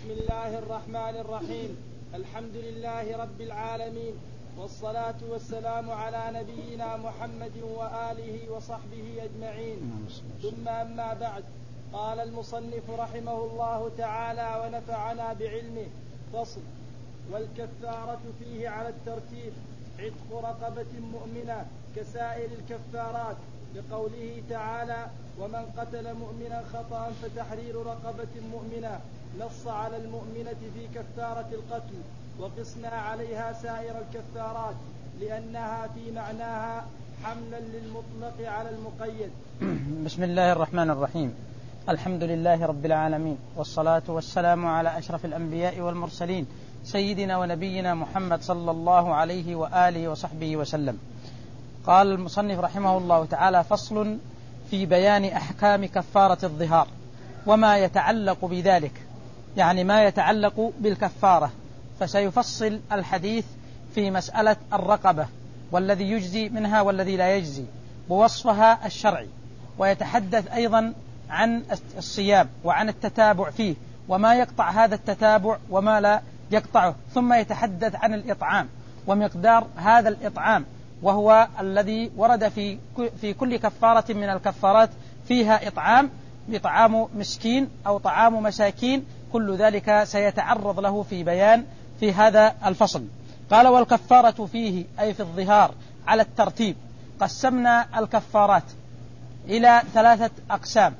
بسم الله الرحمن الرحيم. الحمد لله رب العالمين، والصلاة والسلام على نبينا محمد وآله وصحبه أجمعين، ثم أما بعد. قال المصنف رحمه الله تعالى ونفعنا بعلمه. فصل. والكفارة فيه على الترتيب عتق رقبة مؤمنة كسائر الكفارات، لقوله تعالى: ومن قتل مؤمنا خطأ فتحرير رقبة مؤمنة. نص على المؤمنة في كفارة القتل، وقسنا عليها سائر الكفارات لأنها في معناها حملا للمطلق على المقيد. بسم الله الرحمن الرحيم. الحمد لله رب العالمين، والصلاة والسلام على أشرف الأنبياء والمرسلين سيدنا ونبينا محمد صلى الله عليه وآله وصحبه وسلم. قال المصنف رحمه الله تعالى: فصل في بيان أحكام كفارة الظهار وما يتعلق بذلك، يعني ما يتعلق بالكفارة. فسيفصل الحديث في مسألة الرقبة والذي يجزي منها والذي لا يجزي بوصفها الشرعي، ويتحدث أيضا عن الصيام وعن التتابع فيه وما يقطع هذا التتابع وما لا يقطعه، ثم يتحدث عن الإطعام ومقدار هذا الإطعام، وهو الذي ورد في كل كفارة من الكفارات فيها إطعام مسكين أو طعام مساكين. كل ذلك سيتعرض له في بيان في هذا الفصل. قال: والكفارة فيه أي في الظهار على الترتيب. قسمنا الكفارات إلى 3 أقسام،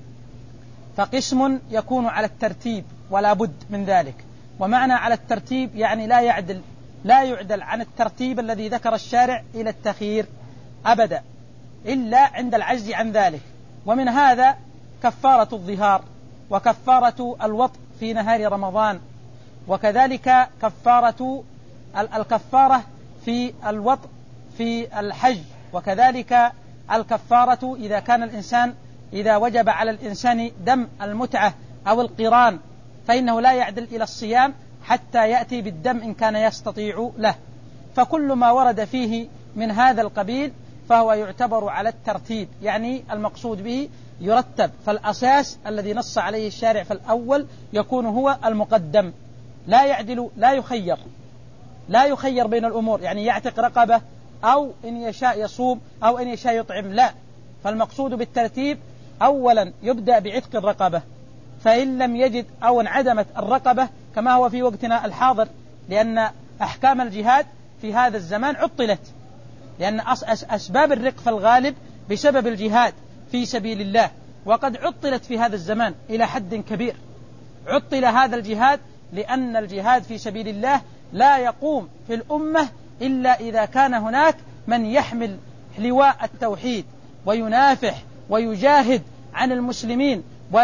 فقسم يكون على الترتيب ولا بد من ذلك. ومعنى على الترتيب يعني لا يعدل عن الترتيب الذي ذكر الشارع إلى التخيير أبدا إلا عند العجز عن ذلك. ومن هذا كفارة الظهار، وكفارة الوطء في نهار رمضان، وكذلك الكفارة في الوطء في الحج، وكذلك الكفارة إذا وجب على الإنسان دم المتعة أو القران، فإنه لا يعدل إلى الصيام حتى يأتي بالدم إن كان يستطيع له. فكل ما ورد فيه من هذا القبيل فهو يعتبر على الترتيب، يعني المقصود به يرتب. فالأساس الذي نص عليه الشارع في الأول يكون هو المقدم، لا يعدل، لا يخير بين الأمور، يعني يعتق رقبة أو إن يشاء يصوم أو إن يشاء يطعم، لا. فالمقصود بالترتيب أولا يبدأ بعتق الرقبة، فإن لم يجد أو انعدمت الرقبة كما هو في وقتنا الحاضر، لأن أحكام الجهاد في هذا الزمان عطلت، لأن أسباب الرق في الغالب بسبب الجهاد في سبيل الله، وقد عطلت في هذا الزمان إلى حد كبير. عطل هذا الجهاد لأن الجهاد في سبيل الله لا يقوم في الأمة إلا إذا كان هناك من يحمل لواء التوحيد وينافح ويجاهد عن المسلمين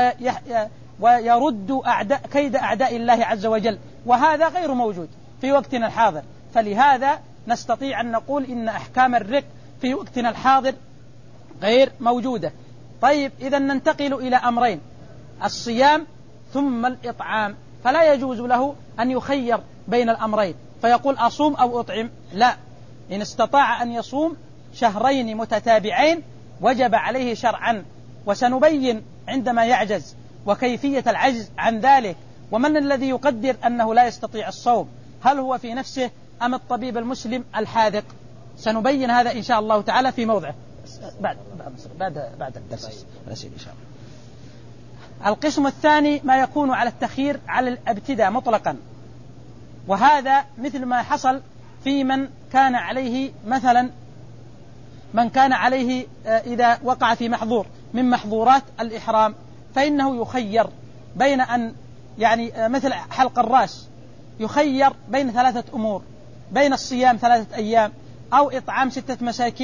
ويرد كيد أعداء الله عز وجل، وهذا غير موجود في وقتنا الحاضر. فلهذا نستطيع أن نقول إن أحكام الرق في وقتنا الحاضر غير موجودة. طيب، إذا ننتقل إلى أمرين: الصيام ثم الإطعام. فلا يجوز له أن يخير بين الأمرين فيقول أصوم أو أطعم، لا. إن استطاع أن يصوم شهرين متتابعين وجب عليه شرعا، وسنبين عندما يعجز وكيفية العجز عن ذلك، ومن الذي يقدر أنه لا يستطيع الصوم، هل هو في نفسه أم الطبيب المسلم الحاذق؟ سنبين هذا إن شاء الله تعالى في موضعه بعد الدرس إن شاء الله. القسم الثاني ما يكون على التخيير على الابتداء مطلقا، وهذا مثل ما حصل في من كان عليه إذا وقع في محظور من محظورات الإحرام، فإنه يخير بين أن مثل حلق الرأس، يخير بين 3 أمور: بين الصيام 3 أيام، أو إطعام 6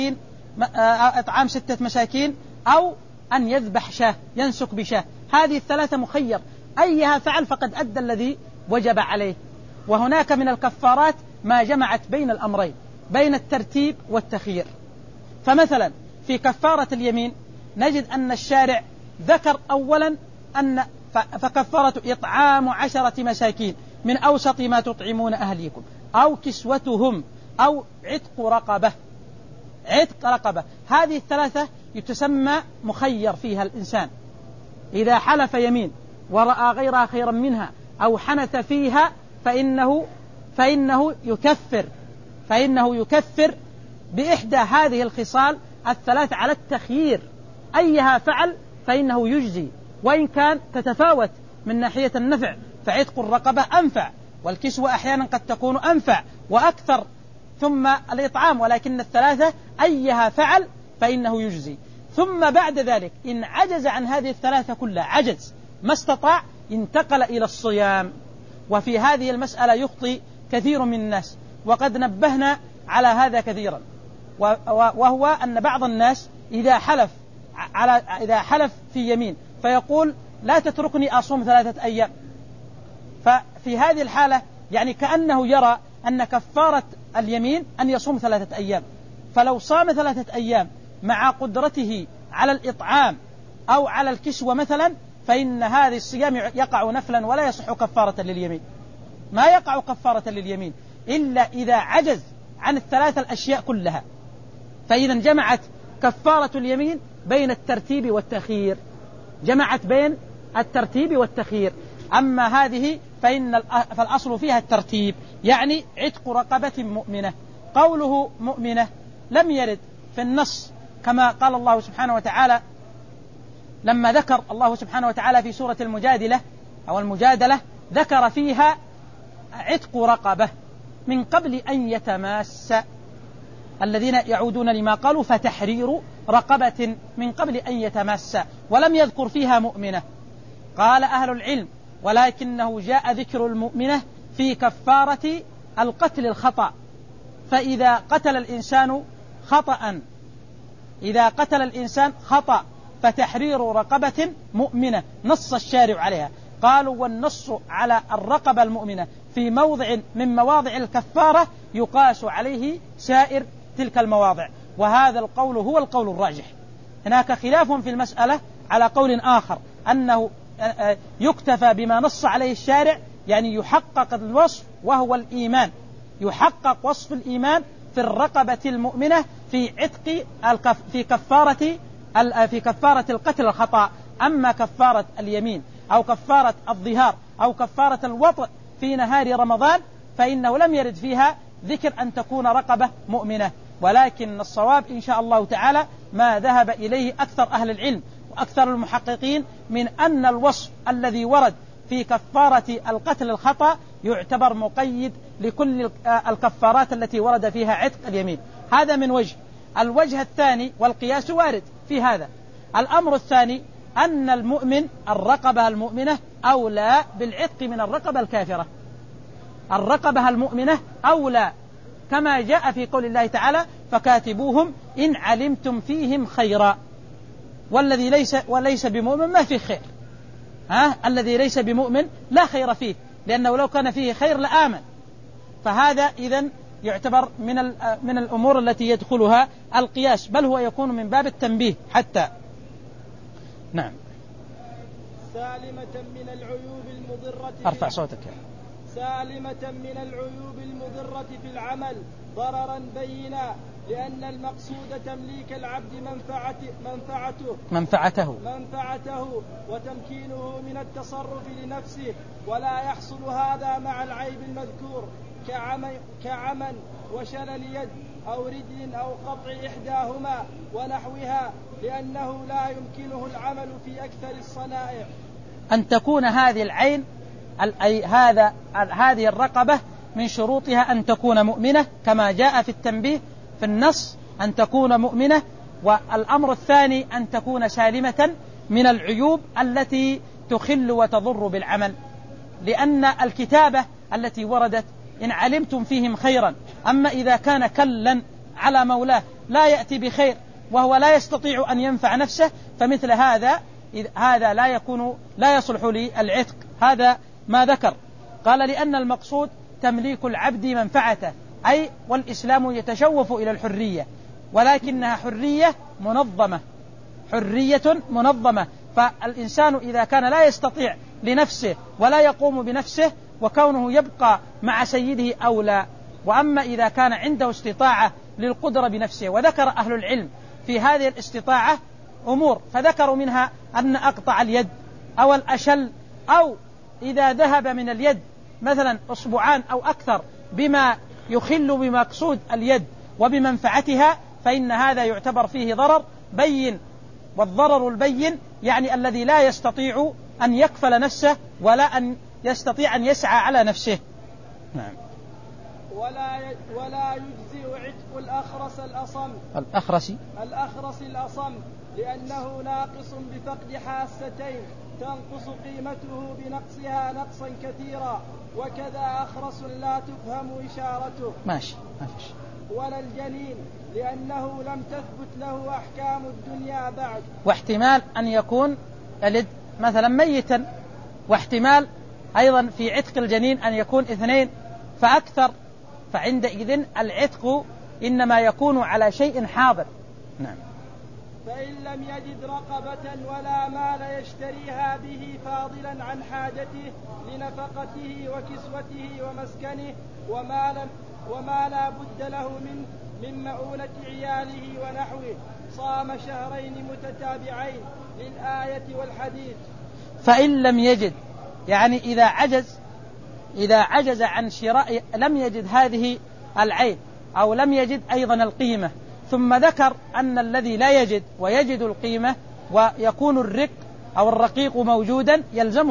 مساكين، أو أن يذبح شاة، ينسك بشاة. هذه ال3 مخير، أيها فعل فقد أدى الذي وجب عليه. وهناك من الكفارات ما جمعت بين الأمرين، بين الترتيب والتخيير. فمثلا في كفارة اليمين نجد أن الشارع ذكر أولا فكفارة إطعام 10 مساكين من أوسط ما تطعمون أهليكم أو كسوتهم أو عتق رقبة. هذه ال3 يتسمى مخير فيها الإنسان. إذا حلف يمين ورأى غيرها خيرا منها أو حنث فيها فإنه يكفر بإحدى هذه الخصال الثلاث على التخيير، أيها فعل فإنه يجزي، وإن كان تتفاوت من ناحية النفع، فعتق الرقبة أنفع، والكسوة أحيانا قد تكون أنفع وأكثر، ثم الإطعام، ولكن الثلاثة أيها فعل فإنه يجزي. ثم بعد ذلك إن عجز عن هذه الثلاثة كلها، عجز ما استطاع، انتقل إلى الصيام. وفي هذه المسألة يخطئ كثير من الناس، وقد نبهنا على هذا كثيرا، وهو أن بعض الناس إذا حلف في يمين فيقول لا تتركني أصوم 3 أيام، ففي هذه الحالة يعني كأنه يرى أن كفارة اليمين أن يصوم 3 أيام، فلو صام 3 أيام مع قدرته على الإطعام أو على الكسوة مثلا، فإن هذا الصيام يقع نفلا ولا يصح كفارة لليمين، ما يقع كفارة لليمين إلا إذا عجز عن الثلاث الأشياء كلها. فإذا جمعت كفارة اليمين بين الترتيب والتخيير، جمعت بين الترتيب والتخيير. أما هذه فالأصل فيها الترتيب، يعني عتق رقبة مؤمنة. قوله مؤمنة لم يرد في النص، كما قال الله سبحانه وتعالى لما ذكر الله سبحانه وتعالى في سورة المجادلة أو المجادلة، ذكر فيها عتق رقبة من قبل أن يتماس، الذين يعودون لما قالوا فتحرير رقبة من قبل أن يتماس، ولم يذكر فيها مؤمنة. قال أهل العلم ولكنه جاء ذكر المؤمنة في كفارة القتل الخطأ، فإذا قتل الإنسان خطأ فتحرير رقبة مؤمنة، نص الشارع عليها. قالوا والنص على الرقبة المؤمنة في موضع من مواضع الكفارة يقاس عليه سائر تلك المواضع، وهذا القول هو القول الراجح. هناك خلاف في المسألة على قول آخر أنه يكتفى بما نص عليه الشارع، يعني يحقق الوصف وهو الإيمان، يحقق وصف الإيمان في الرقبة المؤمنة في عتق في كفارة القتل الخطأ. أما كفارة اليمين أو كفارة الظهار أو كفارة الوطء في نهار رمضان فإنه لم يرد فيها ذكر أن تكون رقبة مؤمنة، ولكن الصواب إن شاء الله تعالى ما ذهب إليه أكثر أهل العلم وأكثر المحققين من أن الوصف الذي ورد في كفارة القتل الخطأ يعتبر مقيد لكل الكفارات التي ورد فيها عتق اليمين. هذا من وجه. الوجه الثاني والقياس وارد في هذا. الأمر الثاني أن المؤمن الرقبة المؤمنة أولى بالعتق من الرقبة الكافرة. الرقبة المؤمنة أولى، كما جاء في قول الله تعالى فكاتبوهم إن علمتم فيهم خيرا. والذي وليس بمؤمن ما فيه خير، الذي ليس بمؤمن لا خير فيه، لأنه لو كان فيه خير لآمن. فهذا إذن يعتبر من الأمور التي يدخلها القياس، بل هو يكون من باب التنبيه حتى. نعم. سالمة من العيوب المضرة، أرفع صوتك. سالمة من العيوب المضرة في العمل ضررا بينا، لأن المقصود تمليك العبد منفعته وتمكينه من التصرف لنفسه، ولا يحصل هذا مع العيب المذكور كعمى وشلل يد أو رجل أو قطع إحداهما ونحوها، لأنه لا يمكنه العمل في أكثر الصنائع. أن تكون هذه العين هذه الرقبة من شروطها أن تكون مؤمنة كما جاء في التنبيه في النص، أن تكون مؤمنة. والأمر الثاني أن تكون سالمة من العيوب التي تخل وتضر بالعمل، لأن الكتابة التي وردت إن علمتم فيهم خيرا، أما إذا كان كلا على مولاه لا يأتي بخير وهو لا يستطيع أن ينفع نفسه، فمثل هذا لا يصلح للعتق. هذا ما ذكر. قال لأن المقصود تمليك العبد منفعته، أي والإسلام يتشوف إلى الحرية، ولكنها حرية منظمة. فالإنسان إذا كان لا يستطيع لنفسه ولا يقوم بنفسه، وكونه يبقى مع سيده أولى. وأما إذا كان عنده استطاعة للقدرة بنفسه، وذكر أهل العلم في هذه الاستطاعة أمور، فذكروا منها أن أقطع اليد أو الأشل أو إذا ذهب من اليد مثلا أسبوعان أو أكثر بما يخل بمقصود اليد وبمنفعتها فإن هذا يعتبر فيه ضرر بين. والضرر البين يعني الذي لا يستطيع أن يكفل نفسه ولا أن يستطيع أن يسعى على نفسه. نعم. ولا يجزئ عتق الأخرس الأصم لأنه ناقص بفقد حاستين تنقص قيمته بنقصها نقصا كثيرا، وكذا أخرس لا تفهم إشارته. ماشي. ولا الجنين لأنه لم تثبت له أحكام الدنيا بعد. واحتمال أن يكون يلد مثلا ميتا، واحتمال أيضا في عتق الجنين أن يكون 2 فأكثر، فعندئذ العتق إنما يكون على شيء حاضر. نعم. فإن لم يجد رقبة ولا مال يشتريها به فاضلا عن حاجته لنفقته وكسوته ومسكنه وما لا بد له من مؤونة عياله ونحوه صام شهرين متتابعين للآية والحديث. فإن لم يجد يعني إذا عجز عن شراء، لم يجد هذه العين أو لم يجد أيضا القيمة، ثم ذكر أن الذي لا يجد ويجد القيمة ويكون الرق أو الرقيق موجودا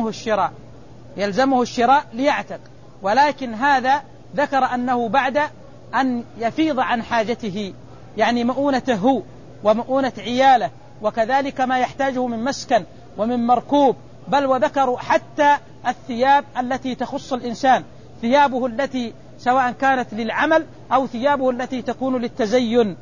يلزمه الشراء ليعتق، ولكن هذا ذكر أنه بعد أن يفيض عن حاجته، يعني مؤونته ومؤونة عياله وكذلك ما يحتاجه من مسكن ومن مركوب، بل وذكروا حتى الثياب التي تخص الإنسان، ثيابه التي سواء كانت للعمل أو ثيابه التي تكون للتزين،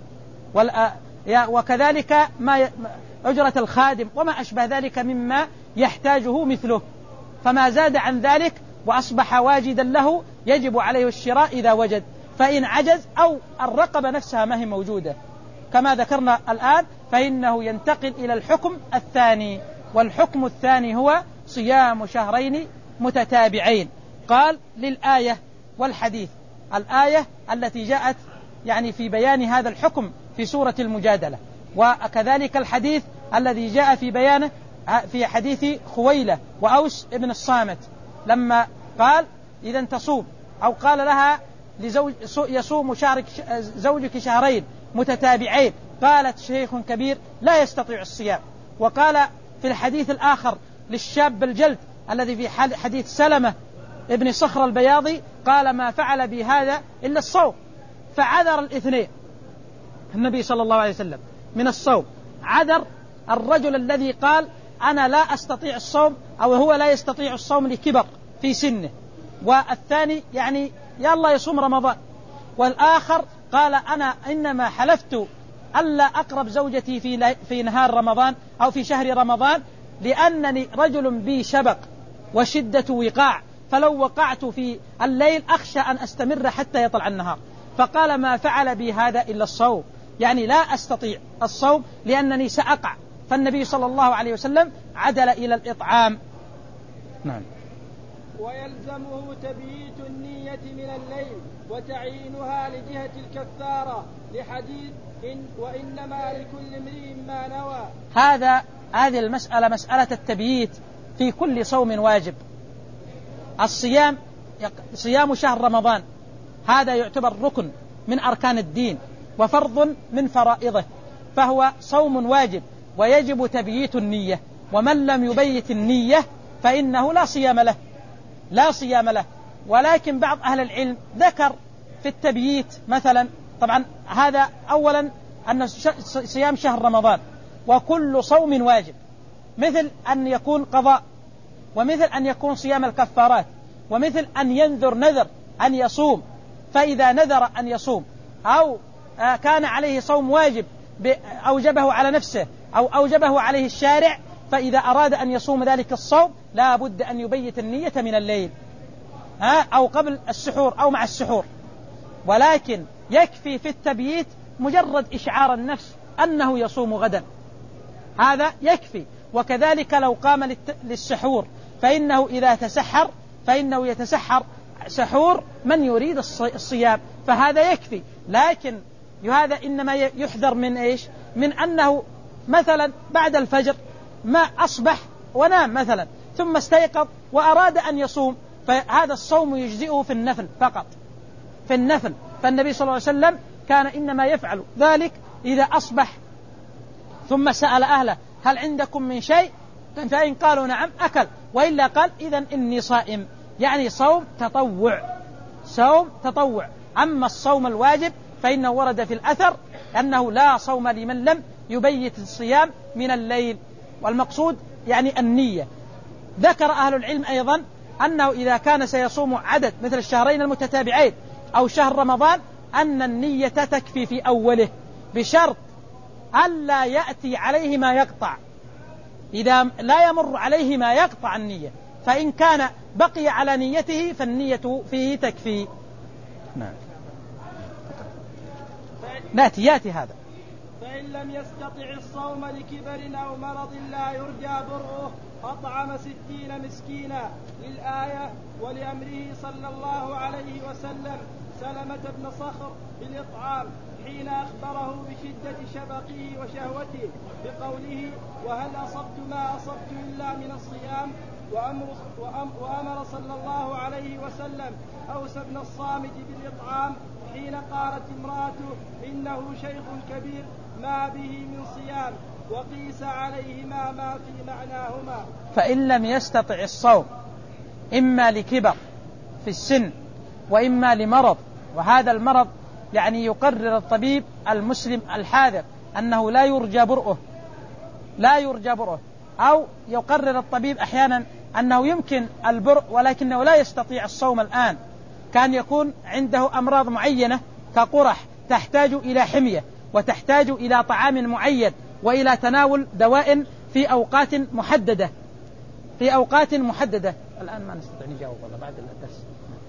وكذلك أجرة الخادم وما أشبه ذلك مما يحتاجه مثله، فما زاد عن ذلك وأصبح واجدا له يجب عليه الشراء إذا وجد. فإن عجز أو الرقبة نفسها ما هي موجودة كما ذكرنا الآن فإنه ينتقل إلى الحكم الثاني، والحكم الثاني هو صيام شهرين متتابعين. قال للآية والحديث، الآية التي جاءت يعني في بيان هذا الحكم في سورة المجادلة، وكذلك الحديث الذي جاء في بيانه في حديث خويلة وأوس ابن الصامت لما قال إذا تصوم، أو قال لها يصوم زوجك شهرين متتابعين، قالت شيخ كبير لا يستطيع الصيام. وقال في الحديث الآخر للشاب الجلد الذي في حديث سلمة ابن صخر البياضي قال ما فعل بهذا إلا الصوم، فعذر الاثنين النبي صلى الله عليه وسلم من الصوم، عذر الرجل الذي قال أنا لا أستطيع الصوم أو هو لا يستطيع الصوم لكبر في سنه، والثاني يعني يا الله يصوم رمضان، والآخر قال أنا إنما حلفت ألا أقرب زوجتي في نهار رمضان أو في شهر رمضان لأنني رجل بي شبق وشدة وقاع، فلو وقعت في الليل أخشى أن أستمر حتى يطلع النهار، فقال ما فعل بي هذا إلا الصوم، يعني لا أستطيع الصوم لأنني سأقع، فالنبي صلى الله عليه وسلم عدل إلى الإطعام. نعم. ويلزمه تبييت النية من الليل وتعيينها لجهة الكفارة لحديث وإنما لكل امرئ ما نوى. هذه المسألة مسألة التبييت في كل صوم واجب. صيام شهر رمضان هذا يعتبر ركن من أركان الدين وفرض من فرائضه، فهو صوم واجب ويجب تبييت النية، ومن لم يبيت النية فإنه لا صيام له. ولكن بعض أهل العلم ذكر في التبييت مثلا، طبعا هذا أولا أن صيام شهر رمضان وكل صوم واجب، مثل أن يكون قضاء، ومثل أن يكون صيام الكفارات، ومثل أن ينذر نذر أن يصوم، فإذا نذر أن يصوم أو كان عليه صوم واجب أوجبه على نفسه أو أوجبه عليه الشارع، فإذا أراد أن يصوم ذلك الصوم لا بد أن يبيت النية من الليل أو قبل السحور أو مع السحور. ولكن يكفي في التبييت مجرد إشعار النفس أنه يصوم غدا، هذا يكفي. وكذلك لو قام للسحور فإنه إذا تسحر فإنه يتسحر سحور من يريد الصيام، فهذا يكفي. لكن هذا إنما يحذر من إيش؟ من أنه مثلا بعد الفجر ما أصبح ونام مثلا، ثم استيقظ وأراد أن يصوم، فهذا الصوم يجزئه في النفل فقط، في النفل. فالنبي صلى الله عليه وسلم كان إنما يفعل ذلك إذا أصبح ثم سأل أهله هل عندكم من شيء، فإن قالوا نعم أكل، وإلا قال إذن إني صائم، يعني صوم تطوع، صوم تطوع. أما الصوم الواجب فإنه ورد في الأثر أنه لا صوم لمن لم يبيت الصيام من الليل، والمقصود يعني النية. ذكر أهل العلم أيضا أنه إذا كان سيصوم عدد مثل الشهرين المتتابعين أو شهر رمضان أن النية تكفي في أوله، بشرط ألا يأتي عليه ما يقطع، إذا لا يمر عليه ما يقطع النية، فإن كان بقي على نيته فالنية فيه تكفي. نعم. يأتي هذا. فإن لم يستطع الصوم لكبر أو مرض لا يرجى برؤه أطعم 60 مسكينا، للآية ولأمره صلى الله عليه وسلم سلمة بن صخر بالإطعام حين أخبره بشدة شبقه وشهوته بقوله وهل أصبت ما أصبت إلا من الصيام، وأمر صلى الله عليه وسلم أوس بن الصامت بالإطعام حين قالت امرأته إنه شيخ كبير ما به من صيام، وقيس عليهما ما في معناهما. فإن لم يستطع الصوم إما لكبر في السن وإما لمرض، وهذا المرض يعني يقرر الطبيب المسلم الحاذق أنه لا يرجى برؤه، لا يرجى برؤه، أو يقرر الطبيب أحيانا أنه يمكن البرء ولكنه لا يستطيع الصوم الآن، كان يكون عنده أمراض معينة كقرح تحتاج إلى حمية وتحتاج إلى طعام معين وإلى تناول دواء في أوقات محددة، في أوقات محددة. الآن ما نستطيع نجاوب والله بعد الدرس.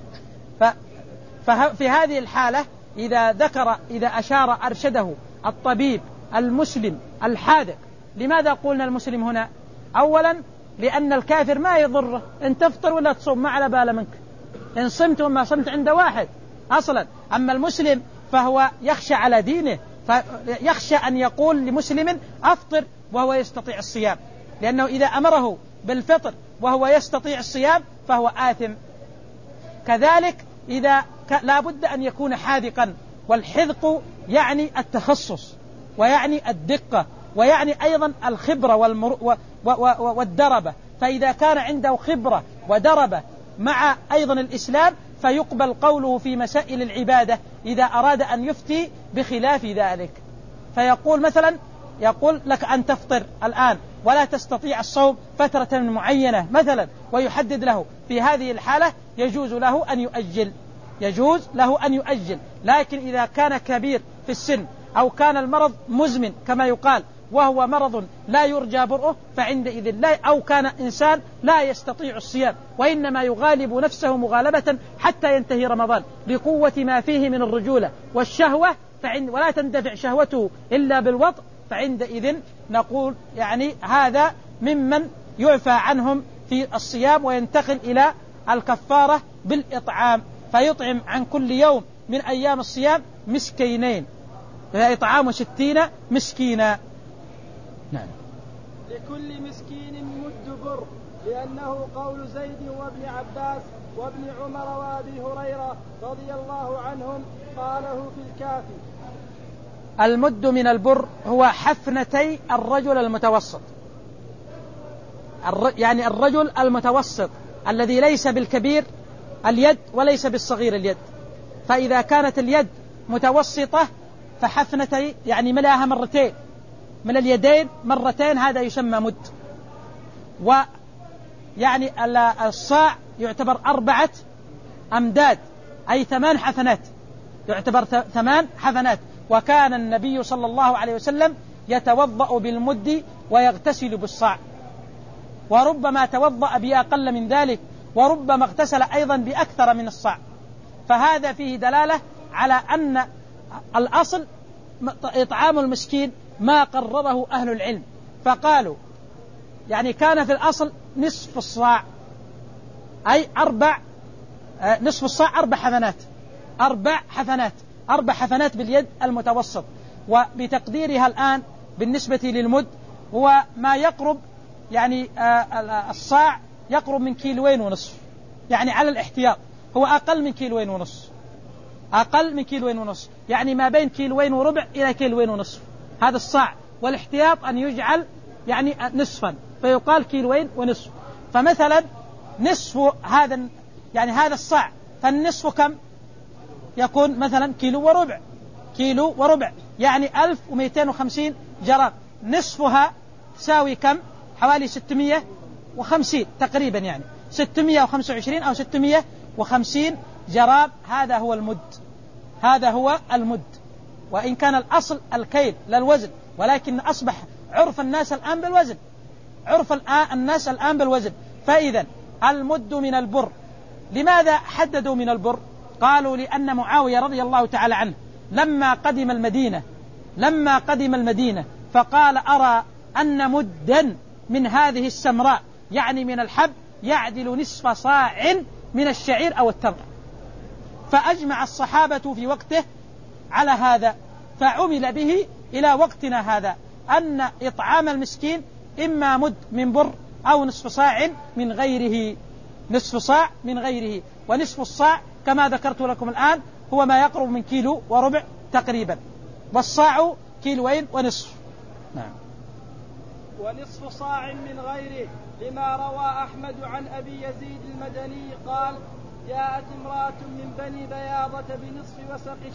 ففي هذه الحالة إذا أرشده الطبيب المسلم الحاذق. لماذا قلنا المسلم هنا؟ أولا لأن الكافر ما يضره، إن تفطر ولا تصوم ما على بال منك، إن صمت وما صمت عند واحد أصلا. أما المسلم فهو يخشى على دينه، فيخشى أن يقول لمسلم أفطر وهو يستطيع الصيام، لأنه إذا أمره بالفطر وهو يستطيع الصيام فهو آثم. كذلك لا بد أن يكون حاذقا، والحذق يعني التخصص ويعني الدقة ويعني أيضا الخبرة والدربة، فإذا كان عنده خبرة ودربة مع أيضا الإسلام فيقبل قوله في مسائل العبادة إذا أراد أن يفتي بخلاف ذلك. فيقول مثلا يقول لك أن تفطر الآن ولا تستطيع الصوم فترة معينة مثلا، ويحدد له في هذه الحالة يجوز له أن يؤجل، يجوز له أن يؤجل. لكن إذا كان كبير في السن أو كان المرض مزمن كما يقال وهو مرض لا يرجى برؤه فعندئذ لا، أو كان إنسان لا يستطيع الصيام وإنما يغالب نفسه مغالبة حتى ينتهي رمضان لقوة ما فيه من الرجولة والشهوة ولا تندفع شهوته إلا بالوطء، فعندئذ نقول يعني هذا ممن يعفى عنهم في الصيام وينتقل إلى الكفارة بالإطعام، فيطعم عن كل يوم من أيام الصيام مسكينين، فإطعام 60 مسكينا. نعم. لكل مسكين مد بر، لأنه قول زيد وابن عباس وابن عمر وابي هريرة رضي الله عنهم قاله في الكافي. المد من البر هو حفنتي الرجل المتوسط، يعني الرجل المتوسط الذي ليس بالكبير اليد وليس بالصغير اليد. فإذا كانت اليد متوسطة فحفنتي يعني ملاها مرتين من اليدين مرتين، هذا يسمى مد. ويعني الصاع يعتبر 4 أمداد أي 8 حفنات، يعتبر 8 حفنات. وكان النبي صلى الله عليه وسلم يتوضأ بالمد ويغتسل بالصاع، وربما توضأ بأقل من ذلك، وربما اغتسل أيضا بأكثر من الصاع. فهذا فيه دلالة على أن الأصل إطعام المسكين ما قرره أهل العلم، فقالوا يعني كان في الأصل نصف الصاع أي نصف الصاع 4 حفنات، 4 حفنات باليد المتوسط. وبتقديرها الآن بالنسبة للمد هو ما يقرب يعني الصاع يقرب من 2.5 كيلو، يعني على الاحتياط هو أقل من 1.5 كيلو، أقل من 1.5 كيلو، يعني ما بين 1.25 كيلو إلى 1.5 كيلو، هذا الصاع. والاحتياط أن يجعل يعني نصفا، فيقال 1.5 كيلو. فمثلا نصف هذا يعني هذا الصاع، فالنصف كم يكون؟ مثلا 1.25 كيلو، يعني 1250 جرام. نصفها تساوي كم؟ حوالي 650 تقريبا، يعني 625 أو 650 جرام. هذا هو المد، هذا هو المد. وإن كان الأصل الكيل لا الوزن، ولكن أصبح عرف الناس الآن بالوزن، عرف الناس الآن بالوزن. فإذا المد من البر. لماذا حددوا من البر؟ قالوا لأن معاوية رضي الله تعالى عنه لما قدم المدينة فقال أرى أن مدا من هذه السمراء، يعني من الحب، يعدل نصف صاع من الشعير أو التمر. فأجمع الصحابة في وقته على هذا، فعمل به إلى وقتنا هذا، أن إطعام المسكين إما مد من بر أو نصف صاع من غيره، نصف صاع من غيره. ونصف الصاع كما ذكرت لكم الآن هو ما يقرب من 1.25 كيلو تقريبا، والصاع 1.5 كيلو. نعم. ونصف صاع من غيره، لما روى أحمد عن أبي يزيد المدني قال جاءت امرأة من بني بياضة بنصف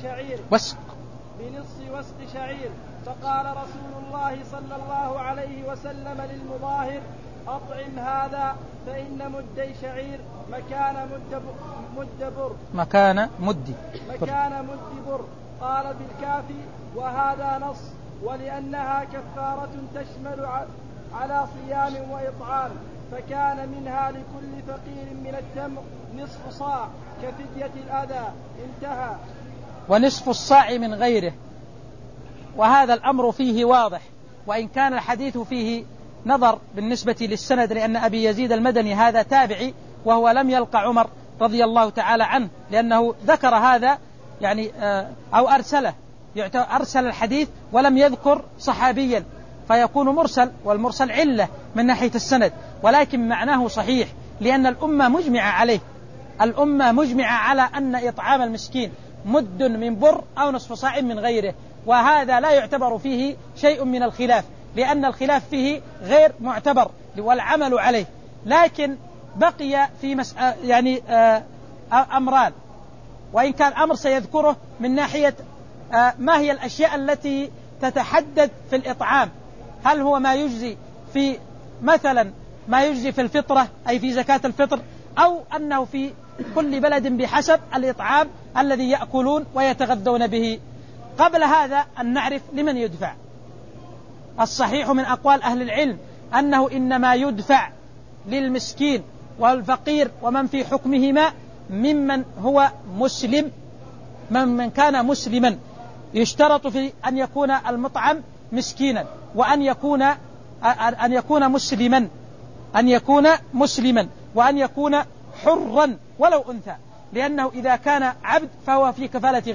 وسق شعير، فقال رسول الله صلى الله عليه وسلم للمظاهر أطعم هذا فإن مدي شعير مكان مد بر. قال بالكاف وهذا نص، ولأنها كفارة تشمل على صيام وإطعام، فكان منها لكل فقير من التمر نصف صاع كفدية الأذى. انتهى. ونصف الصاع من غيره، وهذا الأمر فيه واضح، وإن كان الحديث فيه نظر بالنسبة للسند، لأن أبي يزيد المدني هذا تابعي، وهو لم يلقى عمر رضي الله تعالى عنه، لأنه ذكر هذا يعني أو أرسل الحديث ولم يذكر صحابيا، فيكون مرسل، والمرسل علة من ناحية السند، ولكن معناه صحيح، لأن الأمة مجمعة على أن إطعام المسكين مد من بر أو نصف صاع من غيره، وهذا لا يعتبر فيه شيء من الخلاف، لأن الخلاف فيه غير معتبر والعمل عليه. لكن بقي في يعني أمران، وإن كان أمر سيذكره من ناحية ما هي الأشياء التي تتحدد في الإطعام، هل هو ما يجزي في مثلا ما يجزي في الفطرة أي في زكاة الفطر، أو أنه في كل بلد بحسب الإطعام الذي يأكلون ويتغذون به. قبل هذا أن نعرف لمن يدفع. الصحيح من أقوال أهل العلم أنه إنما يدفع للمسكين والفقير ومن في حكمهما ممن هو مسلم، من كان مسلما. يشترط في أن يكون المطعم مسكينا، وأن يكون مسلما، وأن يكون حرا ولو أنثى، لأنه إذا كان عبد فهو في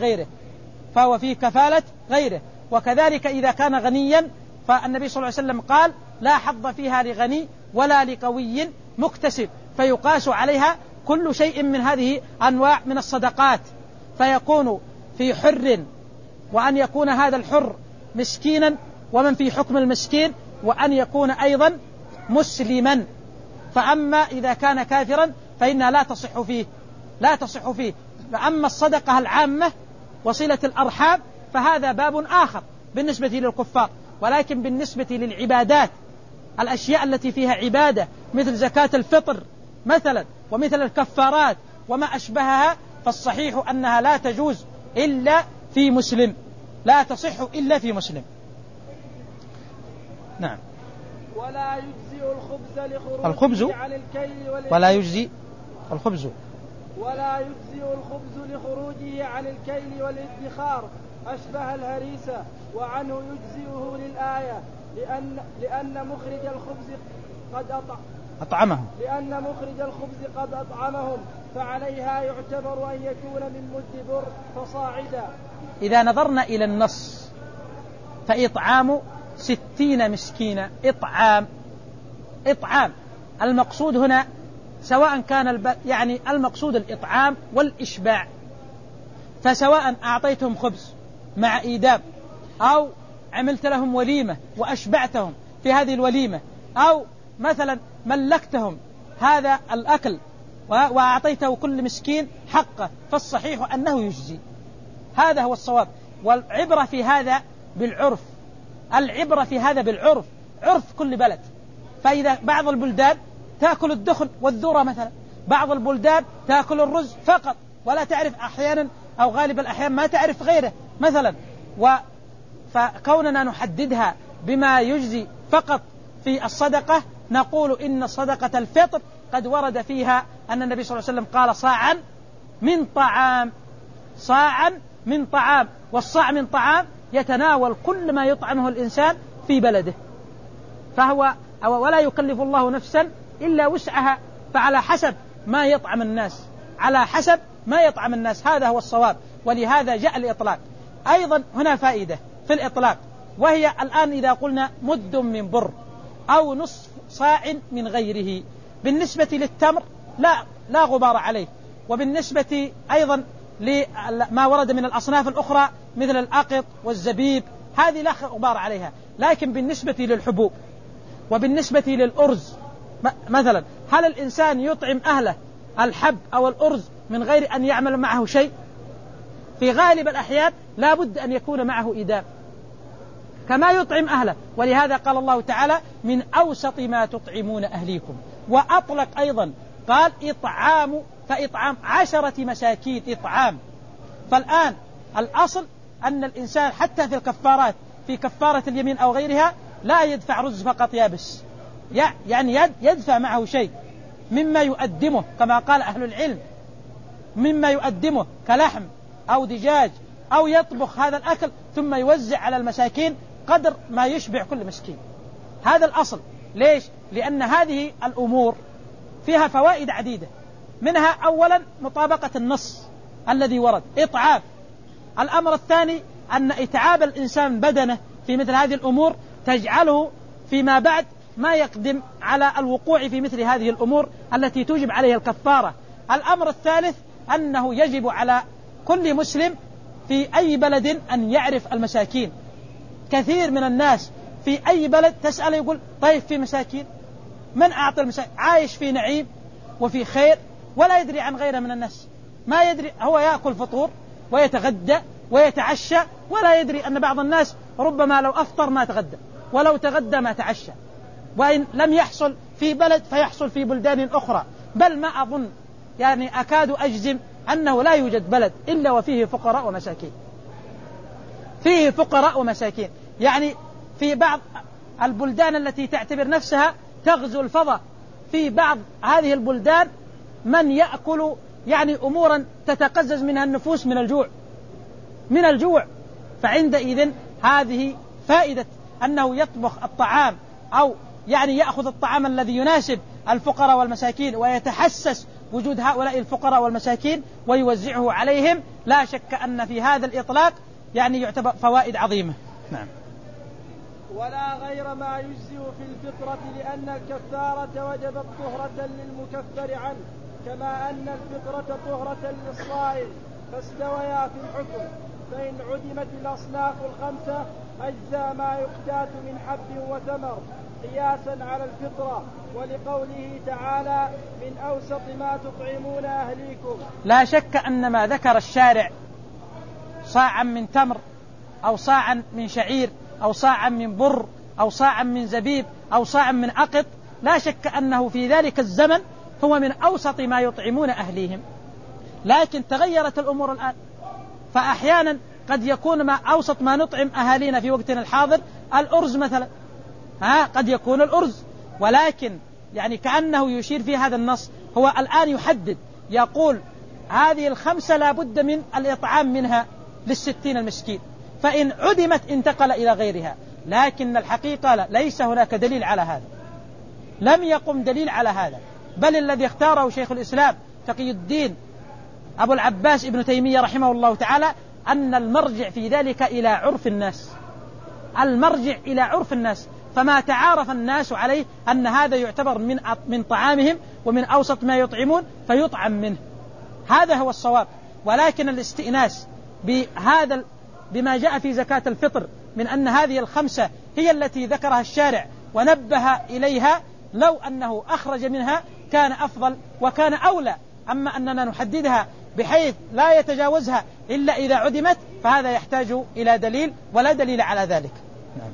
كفالة غيره. وكذلك إذا كان غنيا، فالنبي صلى الله عليه وسلم قال لا حظ فيها لغني ولا لقوي مكتسب، فيقاس عليها كل شيء من هذه أنواع من الصدقات، فيكون في حر، وأن يكون هذا الحر مسكينا ومن في حكم المسكين، وأن يكون أيضا مسلما. فأما إذا كان كافرا فإنها لا تصح فيه. فأما الصدقة العامة وصلة الأرحام فهذا باب آخر بالنسبة للكفار، ولكن بالنسبة للعبادات، الأشياء التي فيها عبادة مثل زكاة الفطر مثلا، ومثل الكفارات وما أشبهها، فالصحيح أنها لا تجوز إلا في مسلم، لا تصح إلا في مسلم. نعم. ولا يجزئ الخبز عن الكيل لخروجه عن الكيل والادخار أشبه الهريسة، وعنه يجزئه للآية لأن مخرج الخبز قد أطعمهم، فعليها يعتبر أن يكون من مد بر فصاعدا. إذا نظرنا إلى النص فإطعام 60 مسكينا إطعام. المقصود هنا سواء كان يعني المقصود الإطعام والإشباع، فسواء أعطيتهم خبز مع إيدام، أو عملت لهم وليمة وأشبعتهم في هذه الوليمة، أو مثلا ملكتهم هذا الأكل وأعطيته كل مسكين حقه، فالصحيح أنه يجزي. هذا هو الصواب. والعبرة في هذا بالعرف، العبرة في هذا بالعرف، عرف كل بلد. فإذا بعض البلدان تأكل الدخن والذرة مثلا، بعض البلدان تأكل الرز فقط ولا تعرف أحيانا أو غالب الأحيان ما تعرف غيره مثلا، فكوننا نحددها بما يجزي فقط في الصدقة، نقول إن صدقة الفطر قد ورد فيها أن النبي صلى الله عليه وسلم قال صاعا من طعام، صاعا من طعام، والصاع من طعام يتناول كل ما يطعمه الإنسان في بلده، فهو ولا يكلف الله نفسا إلا وسعها، فعلى حسب ما يطعم الناس، على حسب ما يطعم الناس، هذا هو الصواب. ولهذا جاء الإطلاق. أيضا هنا فائدة في الإطلاق، وهي الآن إذا قلنا مد من بر أو نصف صاع من غيره، بالنسبة للتمر لا غبار عليه، وبالنسبة أيضا لما ورد من الأصناف الأخرى مثل الأقط والزبيب هذه لا غبار عليها. لكن بالنسبة للحبوب وبالنسبة للأرز مثلا، هل الإنسان يطعم أهله الحب أو الأرز من غير أن يعمل معه شيء؟ في غالب الأحيان لا بد أن يكون معه إدام كما يطعم أهله. ولهذا قال الله تعالى من أوسط ما تطعمون أهليكم. وأطلق أيضا قال إطعام، فإطعام 10 مساكين إطعام. فالآن الأصل أن الإنسان حتى في الكفارات، في كفارة اليمين أو غيرها، لا يدفع رز فقط يابس، يعني يدفع معه شيء مما يؤدمه كما قال أهل العلم، مما يؤدمه كلحم أو دجاج، أو يطبخ هذا الأكل ثم يوزع على المساكين قدر ما يشبع كل مسكين. هذا الأصل. ليش؟ لأن هذه الأمور فيها فوائد عديدة، منها أولا مطابقة النص الذي ورد إطعام. الأمر الثاني أن إتعاب الإنسان بدنه في مثل هذه الأمور تجعله فيما بعد ما يقدم على الوقوع في مثل هذه الأمور التي توجب عليه الكفارة. الأمر الثالث أنه يجب على كل مسلم في أي بلد أن يعرف المساكين. كثير من الناس في أي بلد تسأل يقول طيب في مساكين، من أعطى المساكين؟ عايش في نعيم وفي خير ولا يدري عن غيره من الناس، ما يدري، هو يأكل فطور ويتغدى ويتعشى ولا يدري أن بعض الناس ربما لو أفطر ما تغدى، ولو تغدى ما تعشى. وإن لم يحصل في بلد فيحصل في بلدان أخرى. بل ما أظن، يعني أكاد أجزم أنه لا يوجد بلد إلا وفيه فقراء ومساكين، فيه فقراء ومساكين. يعني في بعض البلدان التي تعتبر نفسها تغزو الفضاء، في بعض هذه البلدان من يأكل يعني أمورا تتقزز منها النفوس من الجوع. فعندئذ هذه فائدة أنه يطبخ الطعام، أو يعني يأخذ الطعام الذي يناسب الفقراء والمساكين ويتحسس وجود هؤلاء الفقراء والمساكين ويوزعه عليهم. لا شك أن في هذا الإطلاق يعني يعتبر فوائد عظيمة. نعم. ولا غير ما يجزئ في الفطرة، لأن الكفارة وجبت طهرة للمكفر عنه، كما أن الفطرة طهرة للصائم، فاستويا في الحكم. فإن عدمت الأصناف الخمسة أجزى ما يقتات من حب وثمر قياسا على الفطرة، ولقوله تعالى من أوسط ما تطعمون أهليكم. لا شك أن ما ذكر الشارع صاعا من تمر أو صاعا من شعير أو صاعا من بر أو صاعا من زبيب أو صاعا من أقط، لا شك أنه في ذلك الزمن هو من أوسط ما يطعمون أهليهم. لكن تغيرت الأمور الآن، فأحيانا قد يكون ما أوسط ما نطعم أهالينا في وقتنا الحاضر الأرز مثلا، قد يكون الأرز، ولكن يعني كأنه يشير في هذا النص هو الآن يحدد، يقول هذه الخمسة لا بد من الإطعام منها ل60 المسكين، فإن عدمت انتقل إلى غيرها. لكن الحقيقة ليس هناك دليل على هذا، لم يقم دليل على هذا، بل الذي اختاره شيخ الإسلام تقي الدين أبو العباس ابن تيمية رحمه الله تعالى أن المرجع في ذلك إلى عرف الناس، المرجع إلى عرف الناس، فما تعارف الناس عليه أن هذا يعتبر من طعامهم ومن أوسط ما يطعمون فيطعم منه، هذا هو الصواب. ولكن الاستئناس بما جاء في زكاة الفطر من أن هذه الخمسة هي التي ذكرها الشارع ونبه إليها، لو أنه أخرج منها كان أفضل وكان أولى. أما أننا نحددها بحيث لا يتجاوزها إلا إذا عدمت فهذا يحتاج إلى دليل، ولا دليل على ذلك. نعم.